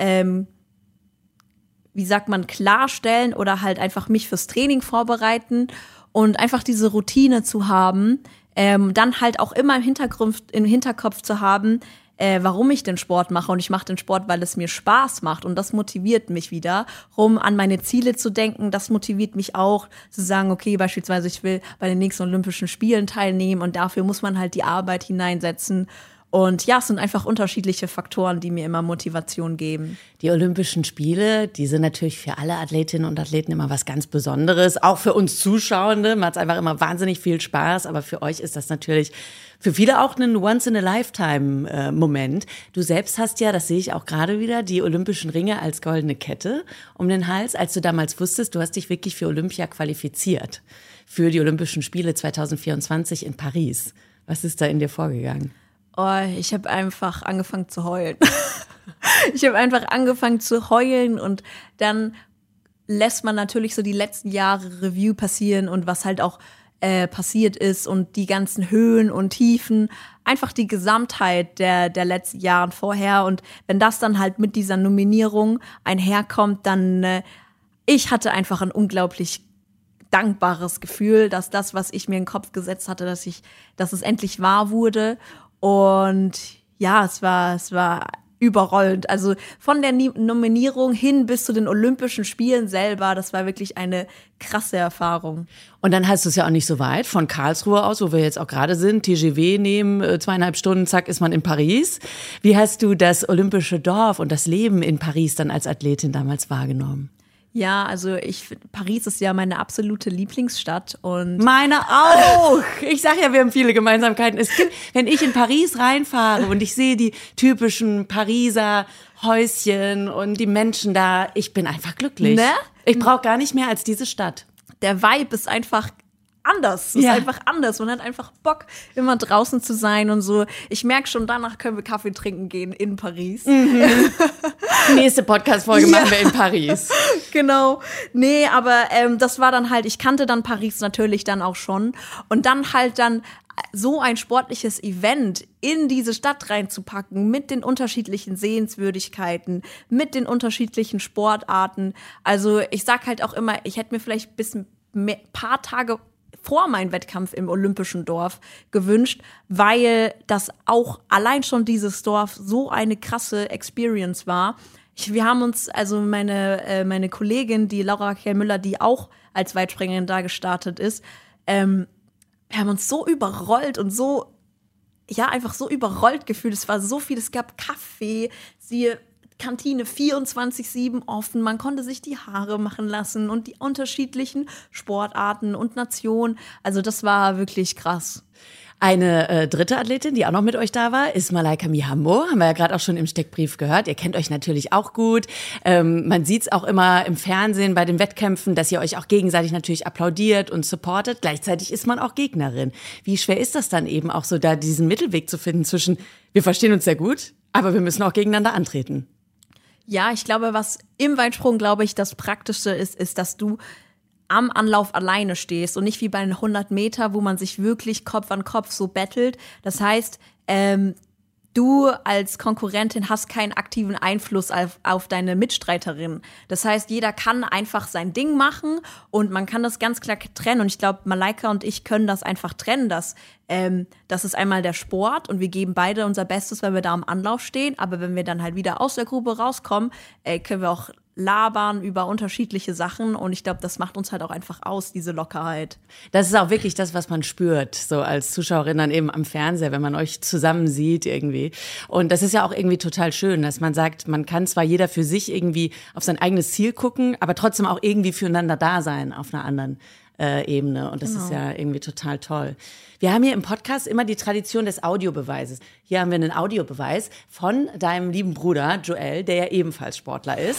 Speaker 2: klarstellen oder halt einfach mich fürs Training vorbereiten und einfach diese Routine zu haben, dann halt auch immer im Hinterkopf zu haben, warum ich den Sport mache. Und ich mache den Sport, weil es mir Spaß macht. Und das motiviert mich wieder, an meine Ziele zu denken. Das motiviert mich auch, zu sagen, okay, beispielsweise ich will bei den nächsten Olympischen Spielen teilnehmen. Und dafür muss man halt die Arbeit hineinsetzen. Und ja, es sind einfach unterschiedliche Faktoren, die mir immer Motivation geben.
Speaker 3: Die Olympischen Spiele, die sind natürlich für alle Athletinnen und Athleten immer was ganz Besonderes. Auch für uns Zuschauende macht es einfach immer wahnsinnig viel Spaß. Aber für euch ist das natürlich für viele auch ein Once-in-a-Lifetime-Moment. Du selbst hast ja, das sehe ich auch gerade wieder, die Olympischen Ringe als goldene Kette um den Hals. Als du damals wusstest, du hast dich wirklich für Olympia qualifiziert, für die Olympischen Spiele 2024 in Paris. Was ist da in dir vorgegangen?
Speaker 2: Oh, ich habe einfach angefangen zu heulen. Ich habe einfach angefangen zu heulen und dann lässt man natürlich so die letzten Jahre Revue passieren und was halt auch passiert ist und die ganzen Höhen und Tiefen, einfach die Gesamtheit der letzten Jahre vorher und wenn das dann halt mit dieser Nominierung einherkommt, dann ich hatte einfach ein unglaublich dankbares Gefühl, dass das, was ich mir in den Kopf gesetzt hatte, dass es endlich wahr wurde. Und ja, es war überrollend. Also von der Nominierung hin bis zu den Olympischen Spielen selber, das war wirklich eine krasse Erfahrung.
Speaker 3: Und dann hast du es ja auch nicht so weit, von Karlsruhe aus, wo wir jetzt auch gerade sind, TGV nehmen, 2,5 Stunden, zack, ist man in Paris. Wie hast du das olympische Dorf und das Leben in Paris dann als Athletin damals wahrgenommen?
Speaker 2: Ja, also Paris ist ja meine absolute Lieblingsstadt und
Speaker 3: meine auch. Ich sag ja, wir haben viele Gemeinsamkeiten. Es gibt, wenn ich in Paris reinfahre und ich sehe die typischen Pariser Häuschen und die Menschen da, ich bin einfach glücklich.
Speaker 2: Ne?
Speaker 3: Ich brauche gar nicht mehr als diese Stadt.
Speaker 2: Der Vibe ist einfach anders. Es ist einfach anders. Man hat einfach Bock, immer draußen zu sein und so. Ich merke schon, danach können wir Kaffee trinken gehen in Paris.
Speaker 3: Nächste Podcast-Folge machen wir in Paris.
Speaker 2: Genau. Nee, aber das war dann halt, ich kannte dann Paris natürlich dann auch schon. Und dann halt dann so ein sportliches Event in diese Stadt reinzupacken mit den unterschiedlichen Sehenswürdigkeiten, mit den unterschiedlichen Sportarten. Also ich sag halt auch immer, ich hätte mir vielleicht bis ein paar Tage vor meinem Wettkampf im Olympischen Dorf gewünscht, weil das auch allein schon dieses Dorf so eine krasse Experience war. Wir haben uns, also meine Kollegin, die Laura Raquel Müller, die auch als Weitspringerin da gestartet ist, wir haben uns so überrollt und einfach so überrollt gefühlt. Es war so viel, es gab Kaffee, Kantine 24/7 offen, man konnte sich die Haare machen lassen und die unterschiedlichen Sportarten und Nationen. Also das war wirklich krass.
Speaker 3: Eine dritte Athletin, die auch noch mit euch da war, ist Malaika Mihambo. Haben wir ja gerade auch schon im Steckbrief gehört. Ihr kennt euch natürlich auch gut. Man sieht es auch immer im Fernsehen bei den Wettkämpfen, dass ihr euch auch gegenseitig natürlich applaudiert und supportet. Gleichzeitig ist man auch Gegnerin. Wie schwer ist das dann eben auch so, da diesen Mittelweg zu finden zwischen, wir verstehen uns sehr gut, aber wir müssen auch gegeneinander antreten?
Speaker 2: Ja, ich glaube, was im Weitsprung, glaube ich, das Praktischste ist, dass du am Anlauf alleine stehst und nicht wie bei den 100 Meter, wo man sich wirklich Kopf an Kopf so battelt. Das heißt, du als Konkurrentin hast keinen aktiven Einfluss auf deine Mitstreiterin. Das heißt, jeder kann einfach sein Ding machen und man kann das ganz klar trennen. Und ich glaube, Malaika und ich können das einfach trennen, dass das ist einmal der Sport und wir geben beide unser Bestes, wenn wir da am Anlauf stehen. Aber wenn wir dann halt wieder aus der Grube rauskommen, können wir auch labern über unterschiedliche Sachen und ich glaube, das macht uns halt auch einfach aus, diese Lockerheit.
Speaker 3: Das ist auch wirklich das, was man spürt, so als Zuschauerin dann eben am Fernseher, wenn man euch zusammen sieht irgendwie. Und das ist ja auch irgendwie total schön, dass man sagt, man kann zwar jeder für sich irgendwie auf sein eigenes Ziel gucken, aber trotzdem auch irgendwie füreinander da sein auf einer anderen Ebene. Und das ist ja irgendwie total toll. Wir haben hier im Podcast immer die Tradition des Audiobeweises. Hier haben wir einen Audiobeweis von deinem lieben Bruder Joel, der ja ebenfalls Sportler ist.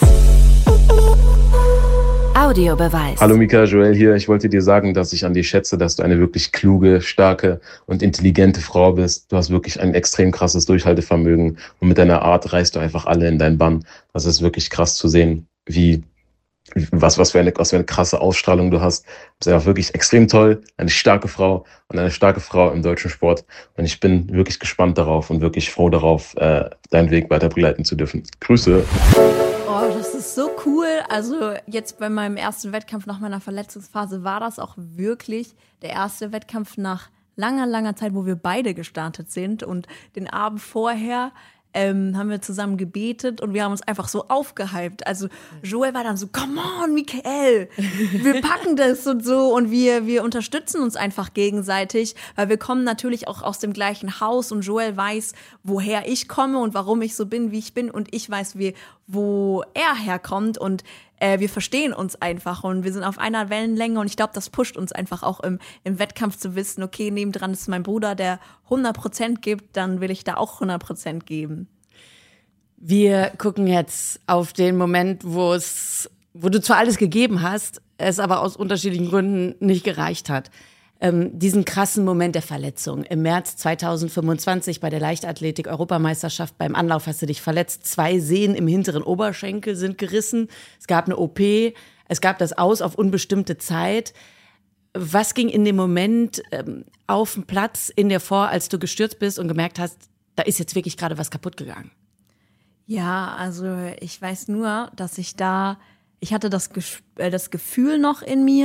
Speaker 1: Audiobeweis.
Speaker 6: Hallo Mika, Joel hier. Ich wollte dir sagen, dass ich an dir schätze, dass du eine wirklich kluge, starke und intelligente Frau bist. Du hast wirklich ein extrem krasses Durchhaltevermögen und mit deiner Art reißt du einfach alle in deinen Bann. Das ist wirklich krass zu sehen, was für eine krasse Ausstrahlung du hast. Du bist einfach wirklich extrem toll, eine starke Frau im deutschen Sport. Und ich bin wirklich gespannt darauf und wirklich froh darauf, deinen Weg weiter begleiten zu dürfen. Grüße.
Speaker 2: Oh, das ist so cool. Also jetzt bei meinem ersten Wettkampf nach meiner Verletzungsphase war das auch wirklich der erste Wettkampf nach langer, langer Zeit, wo wir beide gestartet sind. Und den Abend vorher haben wir zusammen gebetet und wir haben uns einfach so aufgehypt. Also Joel war dann so, come on, Michael, wir packen das und so. Und wir unterstützen uns einfach gegenseitig, weil wir kommen natürlich auch aus dem gleichen Haus und Joel weiß, woher ich komme und warum ich so bin, wie ich bin. Und ich weiß, wo er herkommt und wir verstehen uns einfach und wir sind auf einer Wellenlänge und ich glaube, das pusht uns einfach auch im Wettkampf zu wissen, okay, nebendran ist mein Bruder, der 100% gibt, dann will ich da auch 100% geben.
Speaker 3: Wir gucken jetzt auf den Moment, wo du zwar alles gegeben hast, es aber aus unterschiedlichen Gründen nicht gereicht hat. Diesen krassen Moment der Verletzung. Im März 2025 bei der Leichtathletik-Europameisterschaft beim Anlauf hast du dich verletzt. 2 Sehnen im hinteren Oberschenkel sind gerissen. Es gab eine OP. Es gab das Aus auf unbestimmte Zeit. Was ging in dem Moment auf dem Platz in dir vor, als du gestürzt bist und gemerkt hast, da ist jetzt wirklich gerade was kaputt gegangen?
Speaker 2: Ja, also ich weiß nur, dass ich hatte das Gefühl noch in mir,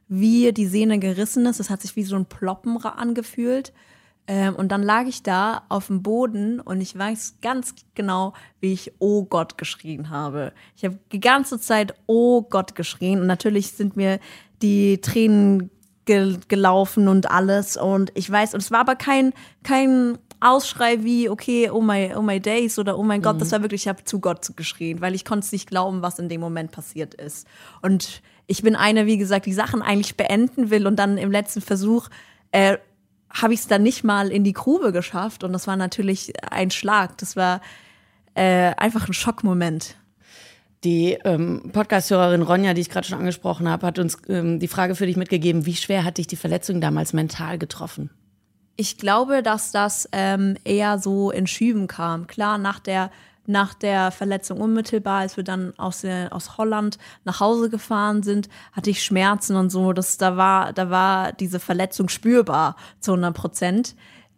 Speaker 2: wie die Sehne gerissen ist. Es hat sich wie so ein Ploppen angefühlt. Und dann lag ich da auf dem Boden und ich weiß ganz genau, wie ich "Oh Gott" geschrien habe. Ich habe die ganze Zeit "Oh Gott" geschrien und natürlich sind mir die Tränen gelaufen und alles. Und ich weiß, und es war aber kein Ausschrei wie, okay, oh my days oder oh mein Gott, das war wirklich, ich habe zu Gott geschrien, weil ich konnte es nicht glauben, was in dem Moment passiert ist. Und ich bin eine, wie gesagt, die Sachen eigentlich beenden will und dann im letzten Versuch habe ich es dann nicht mal in die Grube geschafft und das war natürlich ein Schlag. Das war einfach ein Schockmoment.
Speaker 3: Die Podcast-Hörerin Ronja, die ich gerade schon angesprochen habe, hat uns die Frage für dich mitgegeben, wie schwer hat dich die Verletzung damals mental getroffen?
Speaker 2: Ich glaube, dass das eher so in Schüben kam. Klar, nach der Verletzung unmittelbar, als wir dann aus Holland nach Hause gefahren sind, hatte ich Schmerzen und so. Da war diese Verletzung spürbar zu 100%.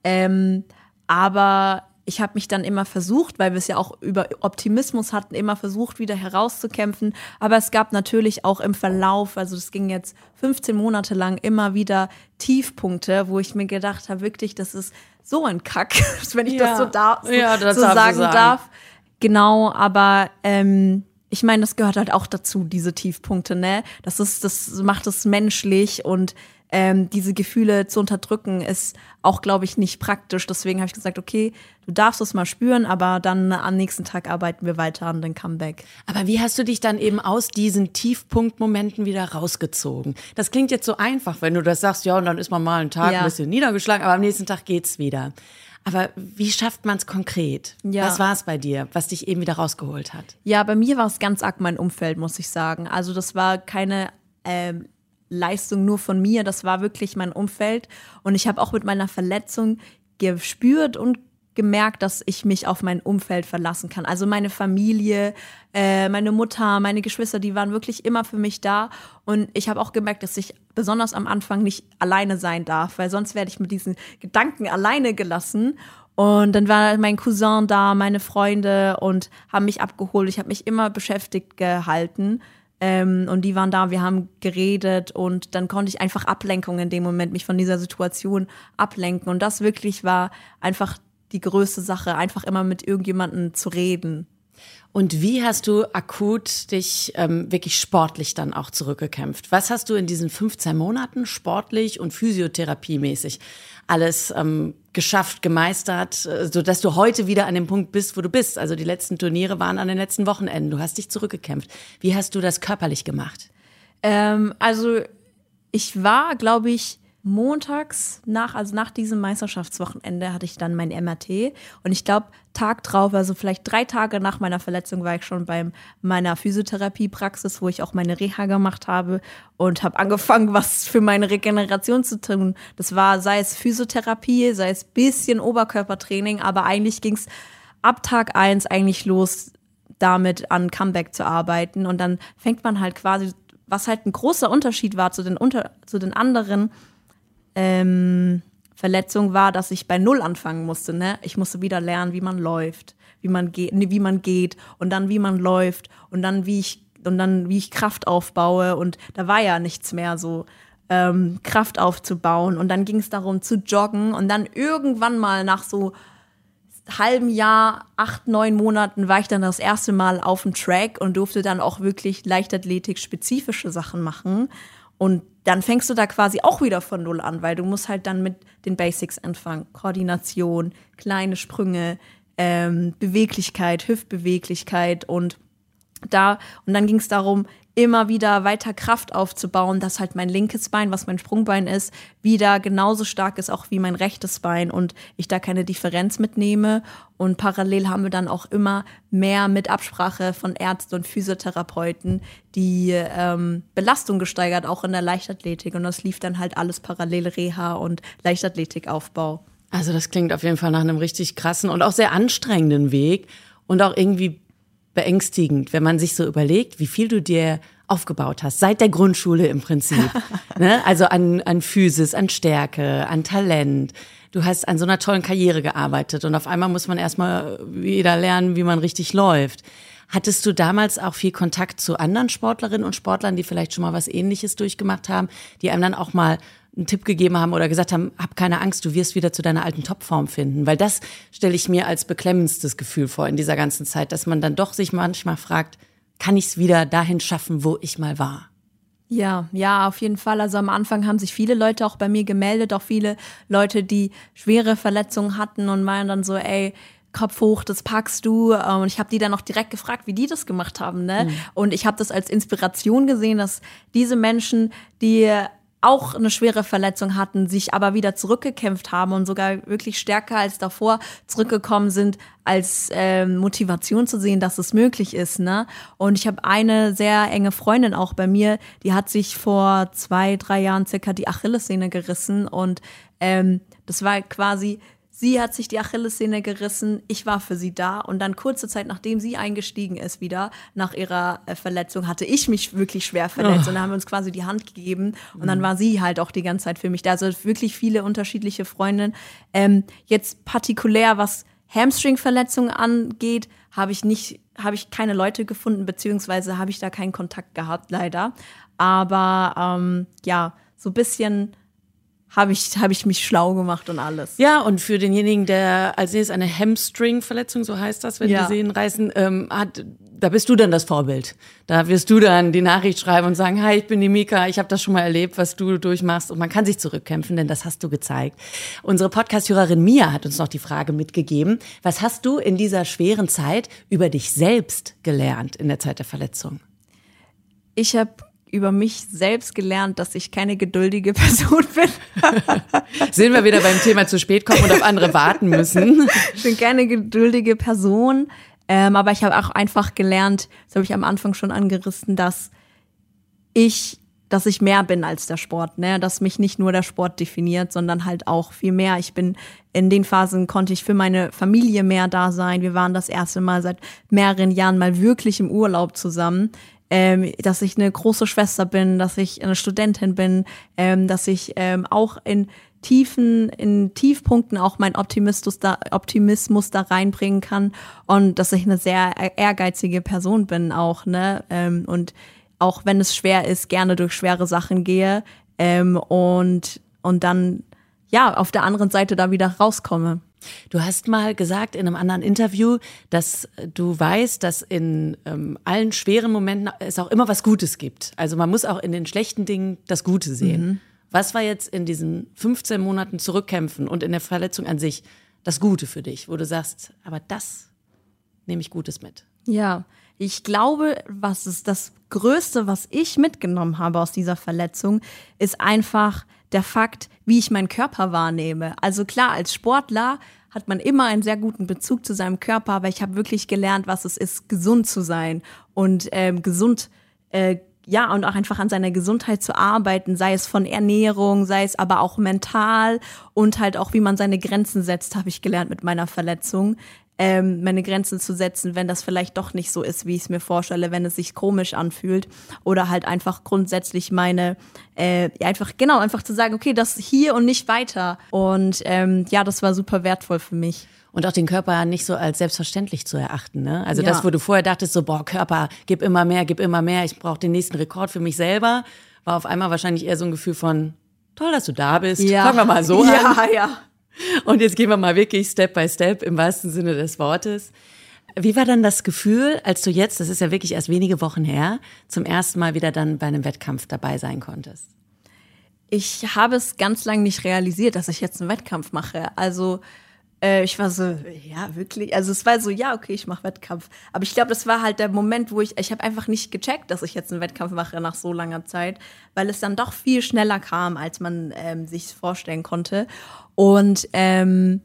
Speaker 2: Aber ich habe mich dann immer versucht, weil wir es ja auch über Optimismus hatten, immer versucht, wieder herauszukämpfen. Aber es gab natürlich auch im Verlauf, also das ging jetzt 15 Monate lang, immer wieder Tiefpunkte, wo ich mir gedacht habe, wirklich, das ist so ein Kack, wenn ich das so sagen darf. Genau, aber ich meine, das gehört halt auch dazu, diese Tiefpunkte, ne? Das macht es menschlich und diese Gefühle zu unterdrücken ist auch, glaube ich, nicht praktisch. Deswegen habe ich gesagt, okay, du darfst es mal spüren, aber dann am nächsten Tag arbeiten wir weiter an den Comeback.
Speaker 3: Aber wie hast du dich dann eben aus diesen Tiefpunktmomenten wieder rausgezogen? Das klingt jetzt so einfach, wenn du das sagst, ja, und dann ist man mal einen Tag ein bisschen niedergeschlagen, aber am nächsten Tag geht's wieder. Aber wie schafft man es konkret? Ja. Was war es bei dir, was dich eben wieder rausgeholt hat?
Speaker 2: Ja, bei mir war es ganz arg mein Umfeld, muss ich sagen. Also das war keine Leistung nur von mir, das war wirklich mein Umfeld. Und ich habe auch mit meiner Verletzung gespürt und gemerkt, dass ich mich auf mein Umfeld verlassen kann. Also meine Familie, meine Mutter, meine Geschwister, die waren wirklich immer für mich da. Und ich habe auch gemerkt, dass ich besonders am Anfang nicht alleine sein darf, weil sonst werde ich mit diesen Gedanken alleine gelassen. Und dann war mein Cousin da, meine Freunde und haben mich abgeholt. Ich habe mich immer beschäftigt gehalten. Und die waren da, wir haben geredet und dann konnte ich einfach Ablenkung in dem Moment, mich von dieser Situation ablenken. Und das wirklich war einfach die größte Sache, einfach immer mit irgendjemandem zu reden.
Speaker 3: Und wie hast du akut dich wirklich sportlich dann auch zurückgekämpft? Was hast du in diesen 15 Monaten sportlich und physiotherapiemäßig alles geschafft, gemeistert, sodass du heute wieder an dem Punkt bist, wo du bist? Also die letzten Turniere waren an den letzten Wochenenden. Du hast dich zurückgekämpft. Wie hast du das körperlich gemacht?
Speaker 2: Also ich war, glaube ich, montags nach diesem Meisterschaftswochenende hatte ich dann mein MRT und ich glaube, Tag drauf, also vielleicht 3 Tage nach meiner Verletzung war ich schon bei meiner Physiotherapiepraxis, wo ich auch meine Reha gemacht habe und habe angefangen, was für meine Regeneration zu tun. Das war, sei es Physiotherapie, sei es bisschen Oberkörpertraining, aber eigentlich ging es ab Tag 1 eigentlich los, damit an Comeback zu arbeiten und dann fängt man halt quasi, was halt ein großer Unterschied war zu den anderen Verletzung war, dass ich bei Null anfangen musste. Ne? Ich musste wieder lernen, wie man läuft, wie man geht und dann wie man läuft und dann wie ich Kraft aufbaue und da war ja nichts mehr so Kraft aufzubauen und dann ging es darum zu joggen und dann irgendwann mal nach so halben Jahr, 8, 9 Monaten war ich dann das erste Mal auf dem Track und durfte dann auch wirklich Leichtathletik-spezifische Sachen machen. Und dann fängst du da quasi auch wieder von Null an, weil du musst halt dann mit den Basics anfangen. Koordination, kleine Sprünge, Beweglichkeit, Hüftbeweglichkeit und dann ging es darum, immer wieder weiter Kraft aufzubauen, dass halt mein linkes Bein, was mein Sprungbein ist, wieder genauso stark ist auch wie mein rechtes Bein und ich da keine Differenz mitnehme. Und parallel haben wir dann auch immer mehr mit Absprache von Ärzten und Physiotherapeuten die Belastung gesteigert, auch in der Leichtathletik. Und das lief dann halt alles parallel Reha und Leichtathetikaufbau.
Speaker 3: Also das klingt auf jeden Fall nach einem richtig krassen und auch sehr anstrengenden Weg und auch irgendwie beängstigend, wenn man sich so überlegt, wie viel du dir aufgebaut hast, seit der Grundschule im Prinzip. Ne? Also an Physis, an Stärke, an Talent. Du hast an so einer tollen Karriere gearbeitet und auf einmal muss man erstmal wieder lernen, wie man richtig läuft. Hattest du damals auch viel Kontakt zu anderen Sportlerinnen und Sportlern, die vielleicht schon mal was Ähnliches durchgemacht haben, die einem dann auch mal einen Tipp gegeben haben oder gesagt haben, hab keine Angst, du wirst wieder zu deiner alten Topform finden? Weil das stelle ich mir als beklemmendstes Gefühl vor in dieser ganzen Zeit, dass man dann doch sich manchmal fragt, kann ich es wieder dahin schaffen, wo ich mal war?
Speaker 2: Ja, auf jeden Fall. Also am Anfang haben sich viele Leute auch bei mir gemeldet, auch viele Leute, die schwere Verletzungen hatten und meinen dann so, ey, Kopf hoch, das packst du. Und ich habe die dann auch direkt gefragt, wie die das gemacht haben, ne? Und ich habe das als Inspiration gesehen, dass diese Menschen, die auch eine schwere Verletzung hatten, sich aber wieder zurückgekämpft haben und sogar wirklich stärker als davor zurückgekommen sind, als Motivation zu sehen, dass es möglich ist, ne? Und ich habe eine sehr enge Freundin auch bei mir, die hat sich vor 2-3 Jahren circa die Achillessehne gerissen und das war quasi, sie hat sich die Achillessehne gerissen, ich war für sie da und dann kurze Zeit, nachdem sie eingestiegen ist wieder, nach ihrer Verletzung, hatte ich mich wirklich schwer verletzt und dann haben wir uns quasi die Hand gegeben und dann war sie halt auch die ganze Zeit für mich da. Also wirklich viele unterschiedliche Freundinnen. Jetzt partikulär, was Hamstring-Verletzungen angeht, habe ich keine Leute gefunden, beziehungsweise habe ich da keinen Kontakt gehabt, leider. Aber so ein bisschen habe ich mich schlau gemacht und alles.
Speaker 3: Ja, und für denjenigen, der als nächstes eine Hamstring-Verletzung, so heißt das, wenn die Sehnen reißen, hat, da bist du dann das Vorbild. Da wirst du dann die Nachricht schreiben und sagen, hi, ich bin die Mika, ich habe das schon mal erlebt, was du durchmachst. Und man kann sich zurückkämpfen, denn das hast du gezeigt. Unsere Podcast-Hörerin Mia hat uns noch die Frage mitgegeben, was hast du in dieser schweren Zeit über dich selbst gelernt in der Zeit der Verletzung?
Speaker 2: Ich habe über mich selbst gelernt, dass ich keine geduldige Person bin.
Speaker 3: Sind wir wieder beim Thema zu spät kommen und auf andere warten müssen.
Speaker 2: Ich bin keine geduldige Person, aber ich habe auch einfach gelernt, das habe ich am Anfang schon angerissen, dass ich mehr bin als der Sport, ne? Dass mich nicht nur der Sport definiert, sondern halt auch viel mehr. In den Phasen konnte ich für meine Familie mehr da sein. Wir waren das erste Mal seit mehreren Jahren mal wirklich im Urlaub zusammen. Dass ich eine große Schwester bin, dass ich eine Studentin bin, dass ich auch in Tiefpunkten auch meinen Optimismus da reinbringen kann und dass ich eine sehr ehrgeizige Person bin auch, ne? Und auch wenn es schwer ist, gerne durch schwere Sachen gehe und dann auf der anderen Seite da wieder rauskomme.
Speaker 3: Du hast mal gesagt in einem anderen Interview, dass du weißt, dass in allen schweren Momenten es auch immer was Gutes gibt. Also man muss auch in den schlechten Dingen das Gute sehen. Was war jetzt in diesen 15 Monaten Zurückkämpfen und in der Verletzung an sich das Gute für dich, wo du sagst, aber das nehme ich Gutes mit?
Speaker 2: Ja, ich glaube, was ist das Größte, was ich mitgenommen habe aus dieser Verletzung, ist einfach der Fakt, wie ich meinen Körper wahrnehme. Also klar, als Sportler hat man immer einen sehr guten Bezug zu seinem Körper, aber ich habe wirklich gelernt, was es ist, gesund zu sein und gesund, und auch einfach an seiner Gesundheit zu arbeiten, sei es von Ernährung, sei es aber auch mental und halt auch, wie man seine Grenzen setzt, habe ich gelernt mit meiner Verletzung. Meine Grenzen zu setzen, wenn das vielleicht doch nicht so ist, wie ich es mir vorstelle, wenn es sich komisch anfühlt oder halt einfach grundsätzlich einfach zu sagen, okay, das hier und nicht weiter und das war super wertvoll für mich.
Speaker 3: Und auch den Körper nicht so als selbstverständlich zu erachten, ne? Also das, wo du vorher dachtest, so, Körper, gib immer mehr, ich brauche den nächsten Rekord für mich selber, war auf einmal wahrscheinlich eher so ein Gefühl von, toll, dass du da bist, fangen wir mal so an.
Speaker 2: Ja.
Speaker 3: Und jetzt gehen wir mal wirklich Step by Step im wahrsten Sinne des Wortes. Wie war dann das Gefühl, als du jetzt, das ist ja wirklich erst wenige Wochen her, zum ersten Mal wieder dann bei einem Wettkampf dabei sein konntest?
Speaker 2: Ich habe es ganz lange nicht realisiert, dass ich jetzt einen Wettkampf mache. Also ich war so, ja, wirklich. Also es war so, ja, okay, ich mache Wettkampf. Aber ich glaube, das war halt der Moment, wo ich habe einfach nicht gecheckt, dass ich jetzt einen Wettkampf mache nach so langer Zeit, weil es dann doch viel schneller kam, als man sich vorstellen konnte. Und und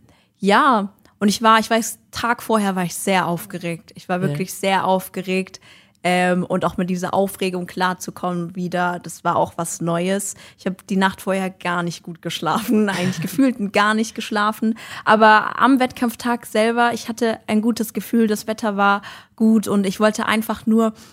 Speaker 2: ich weiß, Tag vorher war ich sehr aufgeregt. Ich war wirklich sehr aufgeregt. Und auch mit dieser Aufregung klarzukommen wieder, das war auch was Neues. Ich habe die Nacht vorher gar nicht gut geschlafen, eigentlich gefühlt gar nicht geschlafen. Aber am Wettkampftag selber, ich hatte ein gutes Gefühl, das Wetter war gut und ich wollte einfach nur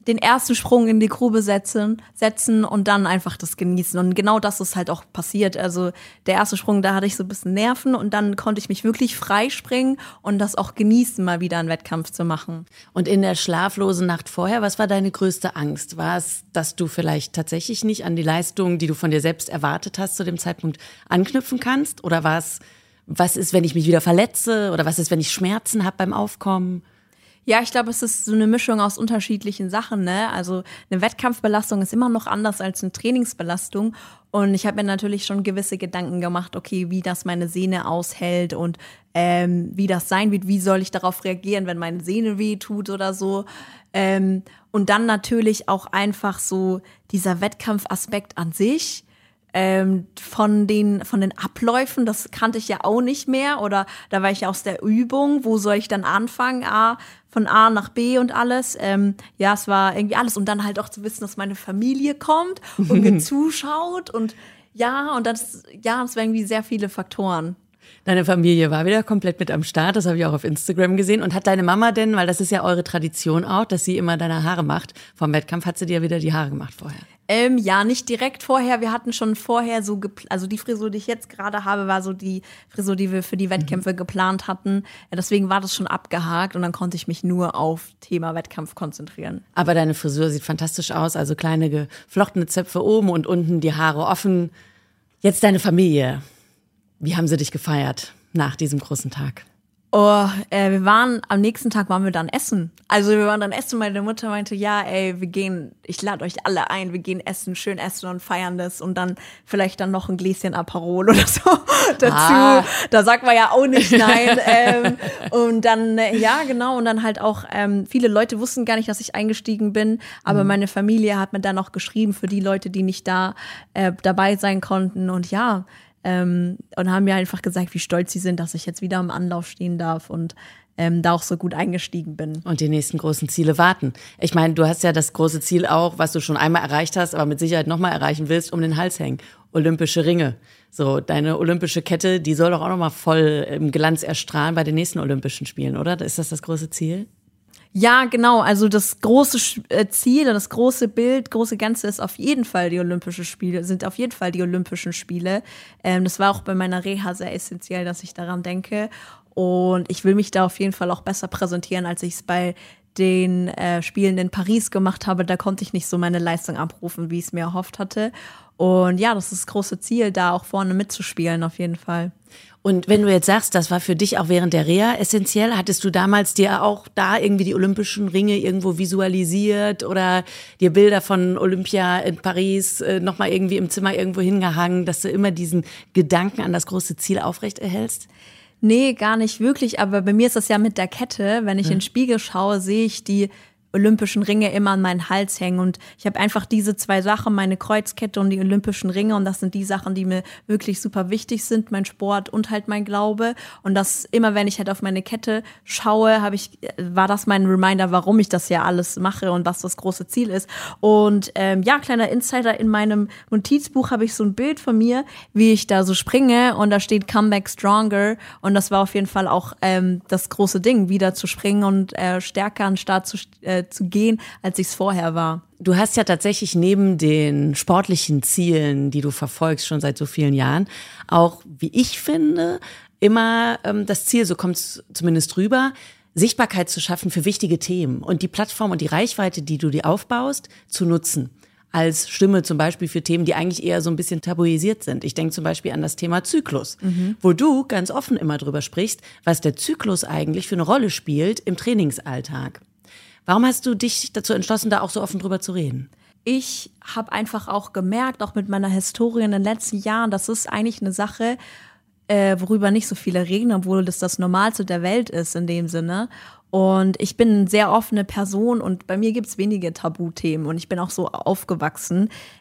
Speaker 2: den ersten Sprung in die Grube setzen und dann einfach das genießen. Und genau das ist halt auch passiert. Also der erste Sprung, da hatte ich so ein bisschen Nerven und dann konnte ich mich wirklich freispringen und das auch genießen, mal wieder einen Wettkampf zu machen.
Speaker 3: Und in der schlaflosen Nacht vorher, was war deine größte Angst? War es, dass du vielleicht tatsächlich nicht an die Leistung, die du von dir selbst erwartet hast, zu dem Zeitpunkt anknüpfen kannst? Oder war es, was ist, wenn ich mich wieder verletze? Oder was ist, wenn ich Schmerzen habe beim Aufkommen?
Speaker 2: Ja, ich glaube, es ist so eine Mischung aus unterschiedlichen Sachen, ne? Also eine Wettkampfbelastung ist immer noch anders als eine Trainingsbelastung. Und ich habe mir natürlich schon gewisse Gedanken gemacht, okay, wie das meine Sehne aushält und wie das sein wird, wie soll ich darauf reagieren, wenn meine Sehne weh tut oder so. Und dann natürlich auch einfach so dieser Wettkampfaspekt an sich. Von den Abläufen, das kannte ich ja auch nicht mehr, oder da war ich ja aus der Übung, wo soll ich dann anfangen, von A nach B und alles. Ja, es war irgendwie alles und dann halt auch zu wissen, dass meine Familie kommt und mir zuschaut und das waren irgendwie sehr viele Faktoren.
Speaker 3: Deine Familie war wieder komplett mit am Start, das habe ich auch auf Instagram gesehen. Und hat deine Mama denn, weil das ist ja eure Tradition auch, dass sie immer deine Haare macht, vom Wettkampf hat sie dir wieder die Haare gemacht vorher?
Speaker 2: Ja, nicht direkt vorher. Wir hatten schon vorher also die Frisur, die ich jetzt gerade habe, war so die Frisur, die wir für die Wettkämpfe geplant hatten. Deswegen war das schon abgehakt und dann konnte ich mich nur auf Thema Wettkampf konzentrieren.
Speaker 3: Aber deine Frisur sieht fantastisch aus, also kleine geflochtene Zöpfe oben und unten, die Haare offen. Jetzt deine Familie. Wie haben sie dich gefeiert nach diesem großen Tag?
Speaker 2: Am nächsten Tag waren wir dann essen. Also wir waren dann essen, meine Mutter meinte, ja, ich lade euch alle ein, wir gehen essen, schön essen und feiern das und dann vielleicht dann noch ein Gläschen Aperol oder so dazu. Da sagt man ja auch nicht nein. Und dann, genau, und dann halt auch, viele Leute wussten gar nicht, dass ich eingestiegen bin, aber meine Familie hat mir dann auch geschrieben für die Leute, die nicht dabei sein konnten und ja, und haben mir einfach gesagt, wie stolz sie sind, dass ich jetzt wieder im Anlauf stehen darf und da auch so gut eingestiegen bin.
Speaker 3: Und die nächsten großen Ziele warten. Ich meine, du hast ja das große Ziel auch, was du schon einmal erreicht hast, aber mit Sicherheit nochmal erreichen willst, um den Hals hängen. Olympische Ringe. So, deine olympische Kette, die soll doch auch nochmal voll im Glanz erstrahlen bei den nächsten Olympischen Spielen, oder? Ist das große Ziel?
Speaker 2: Ja, genau. Also das große Ziel, das große Bild, große Ganze ist auf jeden Fall die Olympischen Spiele, sind auf jeden Fall die Olympischen Spiele. Das war auch bei meiner Reha sehr essentiell, dass ich daran denke. Und ich will mich da auf jeden Fall auch besser präsentieren, als ich es bei den Spielen in Paris gemacht habe. Da konnte ich nicht so meine Leistung abrufen, wie ich es mir erhofft hatte. Und ja, das ist das große Ziel, da auch vorne mitzuspielen, auf jeden Fall.
Speaker 3: Und wenn du jetzt sagst, das war für dich auch während der Reha essentiell, hattest du damals dir auch da irgendwie die Olympischen Ringe irgendwo visualisiert oder dir Bilder von Olympia in Paris nochmal irgendwie im Zimmer irgendwo hingehangen, dass du immer diesen Gedanken an das große Ziel aufrecht erhältst?
Speaker 2: Nee, gar nicht wirklich, aber bei mir ist das ja mit der Kette. Wenn ich in den Spiegel schaue, sehe ich die Olympischen Ringe immer an meinen Hals hängen und ich habe einfach diese zwei Sachen, meine Kreuzkette und die Olympischen Ringe und das sind die Sachen, die mir wirklich super wichtig sind, mein Sport und halt mein Glaube und das immer, wenn ich halt auf meine Kette schaue, war das mein Reminder, warum ich das ja alles mache und was das große Ziel ist und kleiner Insider, in meinem Notizbuch habe ich so ein Bild von mir, wie ich da so springe und da steht Come Back Stronger und das war auf jeden Fall auch das große Ding, wieder zu springen und stärker an den Start zu gehen, als ich es vorher war.
Speaker 3: Du hast ja tatsächlich neben den sportlichen Zielen, die du verfolgst schon seit so vielen Jahren, auch, wie ich finde, immer das Ziel, so kommt es zumindest rüber, Sichtbarkeit zu schaffen für wichtige Themen und die Plattform und die Reichweite, die du dir aufbaust, zu nutzen. Als Stimme zum Beispiel für Themen, die eigentlich eher so ein bisschen tabuisiert sind. Ich denke zum Beispiel an das Thema Zyklus, wo du ganz offen immer drüber sprichst, was der Zyklus eigentlich für eine Rolle spielt im Trainingsalltag. Warum hast du dich dazu entschlossen, da auch so offen drüber zu reden?
Speaker 2: Ich habe einfach auch gemerkt, auch mit meiner Historie in den letzten Jahren, das ist eigentlich eine Sache, worüber nicht so viele reden, obwohl das Normalste der Welt ist in dem Sinne. Und ich bin eine sehr offene Person und bei mir gibt es wenige Tabuthemen und ich bin auch so aufgewachsen.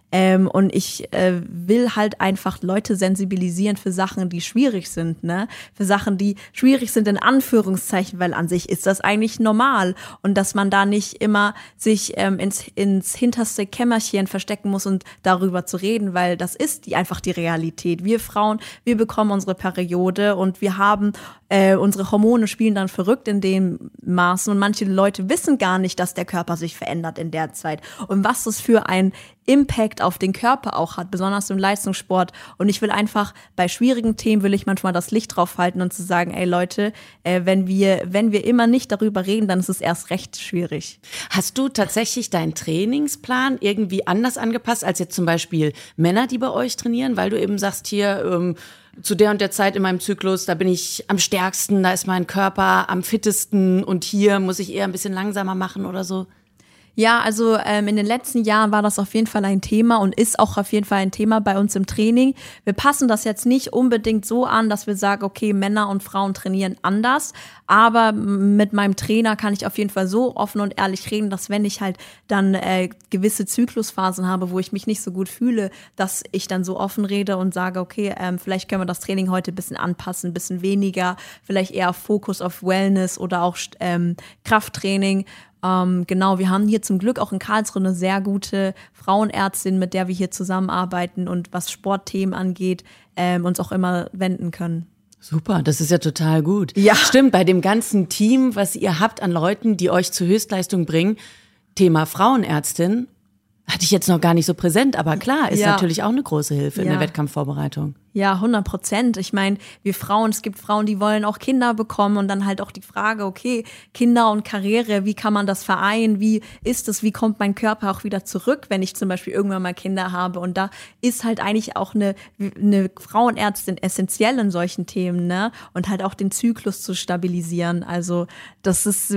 Speaker 2: Und ich will halt einfach Leute sensibilisieren für Sachen, die schwierig sind, ne? Für Sachen, die schwierig sind in Anführungszeichen, weil an sich ist das eigentlich normal. Und dass man da nicht immer sich ins hinterste Kämmerchen verstecken muss und darüber zu reden, weil das ist einfach die Realität. Wir Frauen, wir bekommen unsere Periode und wir haben unsere Hormone spielen dann verrückt in dem Maßen und manche Leute wissen gar nicht, dass der Körper sich verändert in der Zeit und was das für ein Impact auf den Körper auch hat, besonders im Leistungssport. Und ich will einfach, bei schwierigen Themen will ich manchmal das Licht drauf halten und zu sagen, ey Leute, wenn wir immer nicht darüber reden, dann ist es erst recht schwierig.
Speaker 3: Hast du tatsächlich deinen Trainingsplan irgendwie anders angepasst als jetzt zum Beispiel Männer, die bei euch trainieren, weil du eben sagst, hier zu der und der Zeit in meinem Zyklus, da bin ich am stärksten, da ist mein Körper am fittesten und hier muss ich eher ein bisschen langsamer machen oder so?
Speaker 2: Ja, also in den letzten Jahren war das auf jeden Fall ein Thema und ist auch auf jeden Fall ein Thema bei uns im Training. Wir passen das jetzt nicht unbedingt so an, dass wir sagen, okay, Männer und Frauen trainieren anders, aber mit meinem Trainer kann ich auf jeden Fall so offen und ehrlich reden, dass wenn ich halt dann gewisse Zyklusphasen habe, wo ich mich nicht so gut fühle, dass ich dann so offen rede und sage, okay, vielleicht können wir das Training heute ein bisschen anpassen, ein bisschen weniger, vielleicht eher Fokus auf Wellness oder auch Krafttraining. Genau, wir haben hier zum Glück auch in Karlsruhe eine sehr gute Frauenärztin, mit der wir hier zusammenarbeiten und was Sportthemen angeht, uns auch immer wenden können.
Speaker 3: Super, das ist ja total gut.
Speaker 2: Ja.
Speaker 3: Stimmt, bei dem ganzen Team, was ihr habt an Leuten, die euch zur Höchstleistung bringen, Thema Frauenärztin, hatte ich jetzt noch gar nicht so präsent, aber klar, ist natürlich auch eine große Hilfe in der Wettkampfvorbereitung.
Speaker 2: Ja, 100%. Ich meine, wir Frauen, es gibt Frauen, die wollen auch Kinder bekommen und dann halt auch die Frage, okay, Kinder und Karriere, wie kann man das vereinen? Wie ist es? Wie kommt mein Körper auch wieder zurück, wenn ich zum Beispiel irgendwann mal Kinder habe? Und da ist halt eigentlich auch eine Frauenärztin essentiell in solchen Themen, ne? Und halt auch den Zyklus zu stabilisieren. Also das ist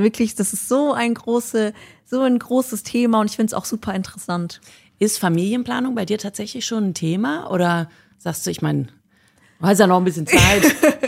Speaker 2: so ein großes Thema und ich finde es auch super interessant.
Speaker 3: Ist Familienplanung bei dir tatsächlich schon ein Thema oder sagst du, ich meine, du hast ja noch ein bisschen Zeit.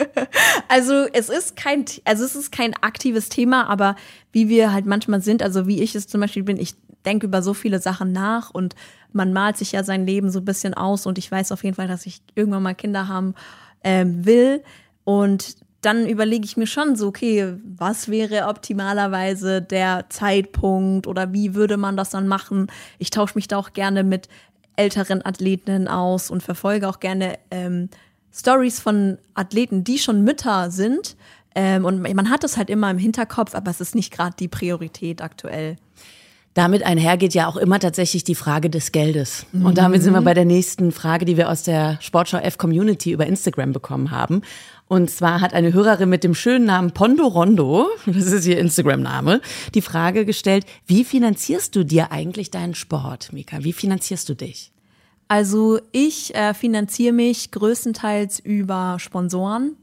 Speaker 2: Also es ist kein aktives Thema, aber wie wir halt manchmal sind, also wie ich es zum Beispiel bin, ich denke über so viele Sachen nach und man malt sich ja sein Leben so ein bisschen aus und ich weiß auf jeden Fall, dass ich irgendwann mal Kinder haben will und dann überlege ich mir schon so, okay, was wäre optimalerweise der Zeitpunkt oder wie würde man das dann machen? Ich tausche mich da auch gerne mit älteren Athletinnen aus und verfolge auch gerne Stories von Athleten, die schon Mütter sind. Und man hat das halt immer im Hinterkopf, aber es ist nicht gerade die Priorität aktuell.
Speaker 3: Damit einhergeht ja auch immer tatsächlich die Frage des Geldes. Und damit sind wir bei der nächsten Frage, die wir aus der Sportschau F Community über Instagram bekommen haben. Und zwar hat eine Hörerin mit dem schönen Namen Pondo Rondo, das ist ihr Instagram-Name, die Frage gestellt, wie finanzierst du dir eigentlich deinen Sport, Mika? Wie finanzierst du dich?
Speaker 2: Also ich finanziere mich größtenteils über Sponsoren.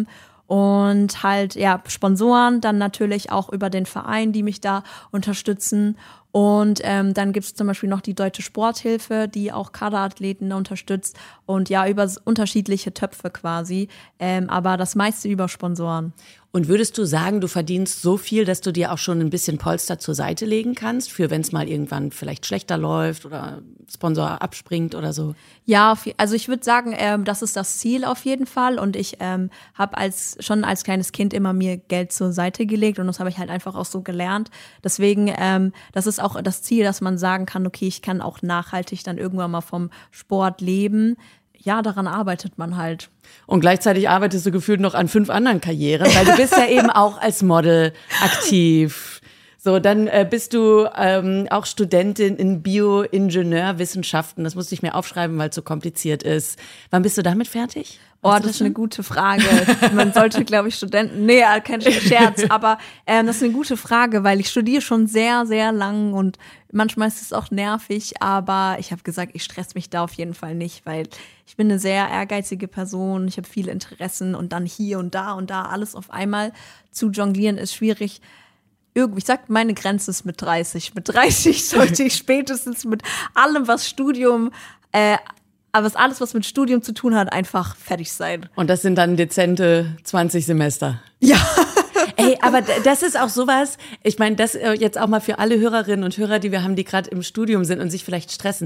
Speaker 2: Und halt, Sponsoren, dann natürlich auch über den Verein, die mich da unterstützen. Und dann gibt es zum Beispiel noch die Deutsche Sporthilfe, die auch Kaderathleten unterstützt. Und ja, über unterschiedliche Töpfe quasi. Aber das meiste über Sponsoren.
Speaker 3: Und würdest du sagen, du verdienst so viel, dass du dir auch schon ein bisschen Polster zur Seite legen kannst, für wenn es mal irgendwann vielleicht schlechter läuft oder Sponsor abspringt oder so?
Speaker 2: Ja, also ich würde sagen, das ist das Ziel auf jeden Fall. Und ich habe schon als kleines Kind immer mir Geld zur Seite gelegt und das habe ich halt einfach auch so gelernt. Deswegen, das ist auch das Ziel, dass man sagen kann, okay, ich kann auch nachhaltig dann irgendwann mal vom Sport leben. Ja, daran arbeitet man halt.
Speaker 3: Und gleichzeitig arbeitest du gefühlt noch an 5 anderen Karrieren, weil du bist ja eben auch als Model aktiv. So, dann bist du auch Studentin in Bioingenieurwissenschaften. Das musste ich mir aufschreiben, weil es so kompliziert ist. Wann bist du damit fertig?
Speaker 2: Oh, das ist eine gute Frage. Man sollte, glaube ich, kein Scherz, aber das ist eine gute Frage, weil ich studiere schon sehr, sehr lang und manchmal ist es auch nervig, aber ich habe gesagt, ich stress mich da auf jeden Fall nicht, weil ich bin eine sehr ehrgeizige Person, ich habe viele Interessen und dann hier und da alles auf einmal zu jonglieren ist schwierig. Ich sag, meine Grenze ist mit 30. Mit 30 sollte ich spätestens mit allem, was Studium aber alles, was mit Studium zu tun hat, einfach fertig sein.
Speaker 3: Und das sind dann dezente 20 Semester.
Speaker 2: Ja.
Speaker 3: Ey, aber das ist auch sowas, ich meine, das jetzt auch mal für alle Hörerinnen und Hörer, die wir haben, die gerade im Studium sind und sich vielleicht stressen.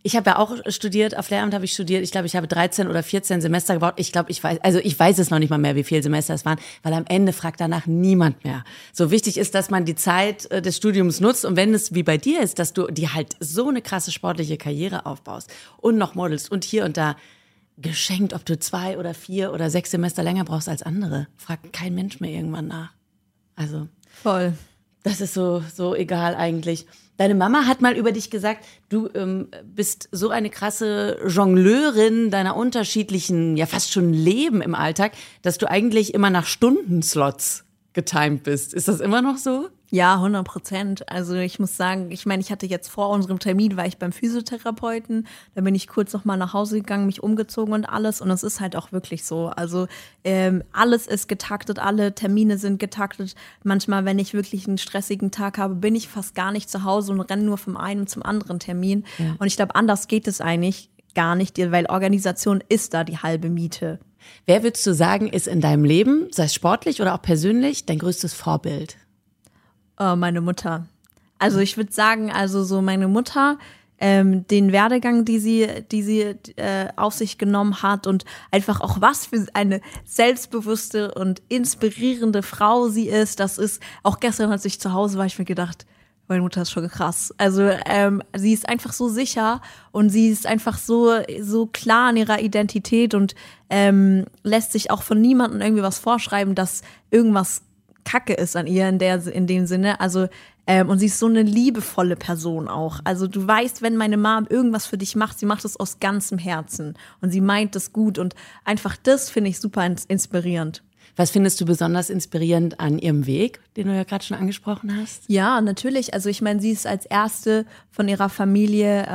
Speaker 3: Ich habe ja auch studiert, auf Lehramt habe ich studiert. Ich glaube, ich habe 13 oder 14 Semester gebraucht. Ich weiß es noch nicht mal mehr, wie viele Semester es waren, weil am Ende fragt danach niemand mehr. So wichtig ist, dass man die Zeit des Studiums nutzt und wenn es wie bei dir ist, dass du dir halt so eine krasse sportliche Karriere aufbaust und noch modelst und hier und da, geschenkt, ob du 2 oder 4 oder 6 Semester länger brauchst als andere. Fragt kein Mensch mehr irgendwann nach. Also
Speaker 2: voll.
Speaker 3: Das ist so egal eigentlich. Deine Mama hat mal über dich gesagt, du bist so eine krasse Jongleurin deiner unterschiedlichen, ja fast schon Leben im Alltag, dass du eigentlich immer nach Stundenslots getimed bist. Ist das immer noch so?
Speaker 2: Ja, 100%. Also ich muss sagen, ich hatte jetzt vor unserem Termin, war ich beim Physiotherapeuten, da bin ich kurz noch mal nach Hause gegangen, mich umgezogen und alles und es ist halt auch wirklich so. Also alles ist getaktet, alle Termine sind getaktet. Manchmal, wenn ich wirklich einen stressigen Tag habe, bin ich fast gar nicht zu Hause und renne nur vom einen zum anderen Termin. Ja. Und ich glaube, anders geht es eigentlich gar nicht, weil Organisation ist da die halbe Miete.
Speaker 3: Wer würdest du sagen, ist in deinem Leben, sei es sportlich oder auch persönlich, dein größtes Vorbild?
Speaker 2: Meine Mutter. Also ich würde sagen, so meine Mutter, den Werdegang, die sie auf sich genommen hat und einfach auch was für eine selbstbewusste und inspirierende Frau sie ist. Das ist, auch gestern, als ich zu Hause war, ich mir gedacht, meine Mutter ist schon krass. Also sie ist einfach so sicher und sie ist einfach so klar in ihrer Identität und lässt sich auch von niemandem irgendwie was vorschreiben, dass irgendwas Kacke ist an ihr in dem Sinne. Also und sie ist so eine liebevolle Person auch. Also du weißt, wenn meine Mom irgendwas für dich macht, sie macht es aus ganzem Herzen und sie meint es gut und einfach das finde ich super inspirierend.
Speaker 3: Was findest du besonders inspirierend an ihrem Weg, den du ja gerade schon angesprochen hast?
Speaker 2: Ja, natürlich. Also ich meine, sie ist als erste von ihrer Familie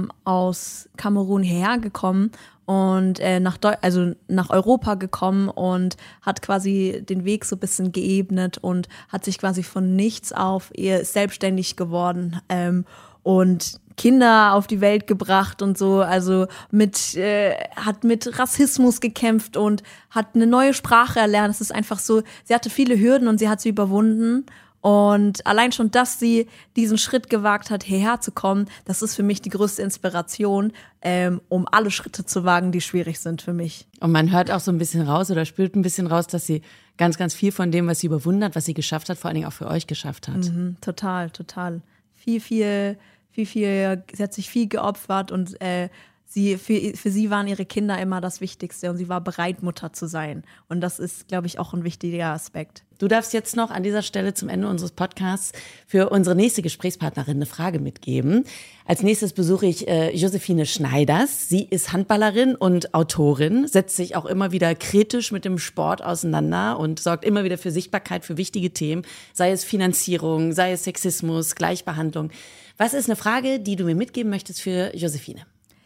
Speaker 2: aus Kamerun hergekommen und nach Europa gekommen und hat quasi den Weg so ein bisschen geebnet und hat sich quasi von nichts auf, ihr ist selbstständig geworden und Kinder auf die Welt gebracht und so, also hat mit Rassismus gekämpft und hat eine neue Sprache erlernt. Es ist einfach so, sie hatte viele Hürden und sie hat sie überwunden. Und allein schon, dass sie diesen Schritt gewagt hat, hierher zu kommen, das ist für mich die größte Inspiration, um alle Schritte zu wagen, die schwierig sind für mich.
Speaker 3: Und man hört auch so ein bisschen raus oder spürt ein bisschen raus, dass sie ganz, ganz viel von dem, was sie überwunden hat, was sie geschafft hat, vor allen Dingen auch für euch geschafft hat.
Speaker 2: Mhm, total. Viel, sie hat sich viel geopfert und für sie waren ihre Kinder immer das Wichtigste und sie war bereit, Mutter zu sein. Und das ist, glaube ich, auch ein wichtiger Aspekt.
Speaker 3: Du darfst jetzt noch an dieser Stelle zum Ende unseres Podcasts für unsere nächste Gesprächspartnerin eine Frage mitgeben. Als nächstes besuche ich Josephine Schneiders. Sie ist Handballerin und Autorin, setzt sich auch immer wieder kritisch mit dem Sport auseinander und sorgt immer wieder für Sichtbarkeit für wichtige Themen, sei es Finanzierung, sei es Sexismus, Gleichbehandlung. Was ist eine Frage, die du mir mitgeben möchtest für Josephine?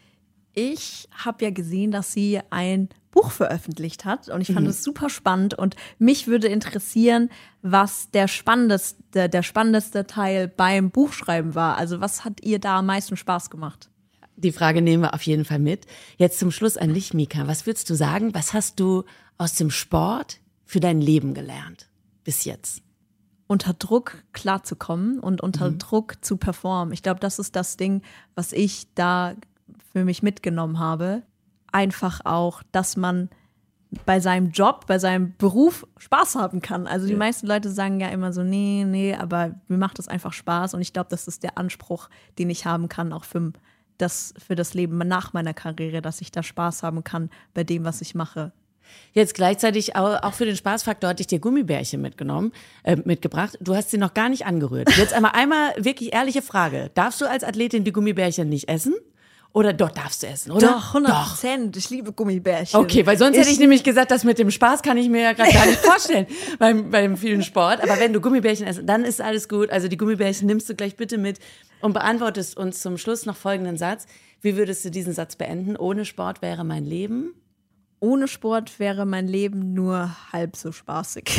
Speaker 2: Ich habe ja gesehen, dass sie ein Buch veröffentlicht hat und ich fand es super spannend und mich würde interessieren, was der spannendste Teil beim Buchschreiben war. Also was hat ihr da am meisten Spaß gemacht?
Speaker 3: Die Frage nehmen wir auf jeden Fall mit. Jetzt zum Schluss an dich, Mika. Was würdest du sagen, was hast du aus dem Sport für dein Leben gelernt bis jetzt?
Speaker 2: Unter Druck klarzukommen und unter Druck zu performen. Ich glaube, das ist das Ding, was ich da für mich mitgenommen habe. Einfach auch, dass man bei seinem Job, bei seinem Beruf Spaß haben kann. Also die meisten Leute sagen ja immer so, nee, aber mir macht das einfach Spaß. Und ich glaube, das ist der Anspruch, den ich haben kann, auch für das Leben nach meiner Karriere, dass ich da Spaß haben kann bei dem, was ich mache.
Speaker 3: Jetzt gleichzeitig auch für den Spaßfaktor hatte ich dir Gummibärchen mitgebracht. Du hast sie noch gar nicht angerührt. Jetzt einmal wirklich ehrliche Frage. Darfst du als Athletin die Gummibärchen nicht essen? Oder doch darfst du essen, oder?
Speaker 2: Doch, 100%. Ich liebe Gummibärchen.
Speaker 3: Okay, weil sonst hätte ich nämlich gesagt, das mit dem Spaß kann ich mir ja gerade gar nicht vorstellen beim vielen Sport. Aber wenn du Gummibärchen isst, dann ist alles gut. Also die Gummibärchen nimmst du gleich bitte mit und beantwortest uns zum Schluss noch folgenden Satz. Wie würdest du diesen Satz beenden? Ohne Sport wäre mein Leben?
Speaker 2: Ohne Sport wäre mein Leben nur halb so spaßig.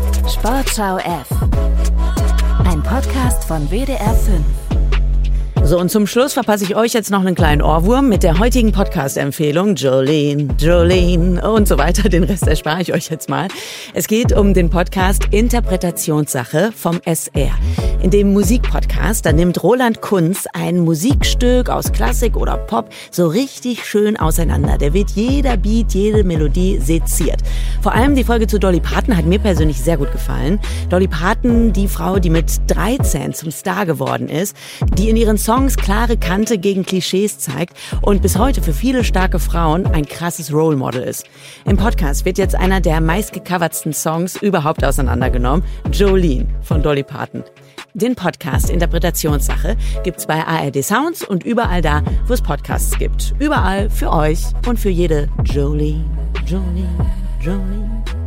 Speaker 1: Sportschau F. Ein Podcast von WDR 5.
Speaker 3: So, und zum Schluss verpasse ich euch jetzt noch einen kleinen Ohrwurm mit der heutigen Podcast-Empfehlung. Jolene, Jolene und so weiter. Den Rest erspare ich euch jetzt mal. Es geht um den Podcast Interpretationssache vom SR. In dem Musikpodcast, da nimmt Roland Kunz ein Musikstück aus Klassik oder Pop so richtig schön auseinander. Der wird jeder Beat, jede Melodie seziert. Vor allem die Folge zu Dolly Parton hat mir persönlich sehr gut gefallen. Dolly Parton, die Frau, die mit 13 zum Star geworden ist, die in ihren Songs klare Kante gegen Klischees zeigt und bis heute für viele starke Frauen ein krasses Role Model ist. Im Podcast wird jetzt einer der meistgecovertsten Songs überhaupt auseinandergenommen, Jolene von Dolly Parton. Den Podcast Interpretationssache gibt's bei ARD Sounds und überall da, wo es Podcasts gibt. Überall für euch und für jede Jolene, Jolene, Jolene.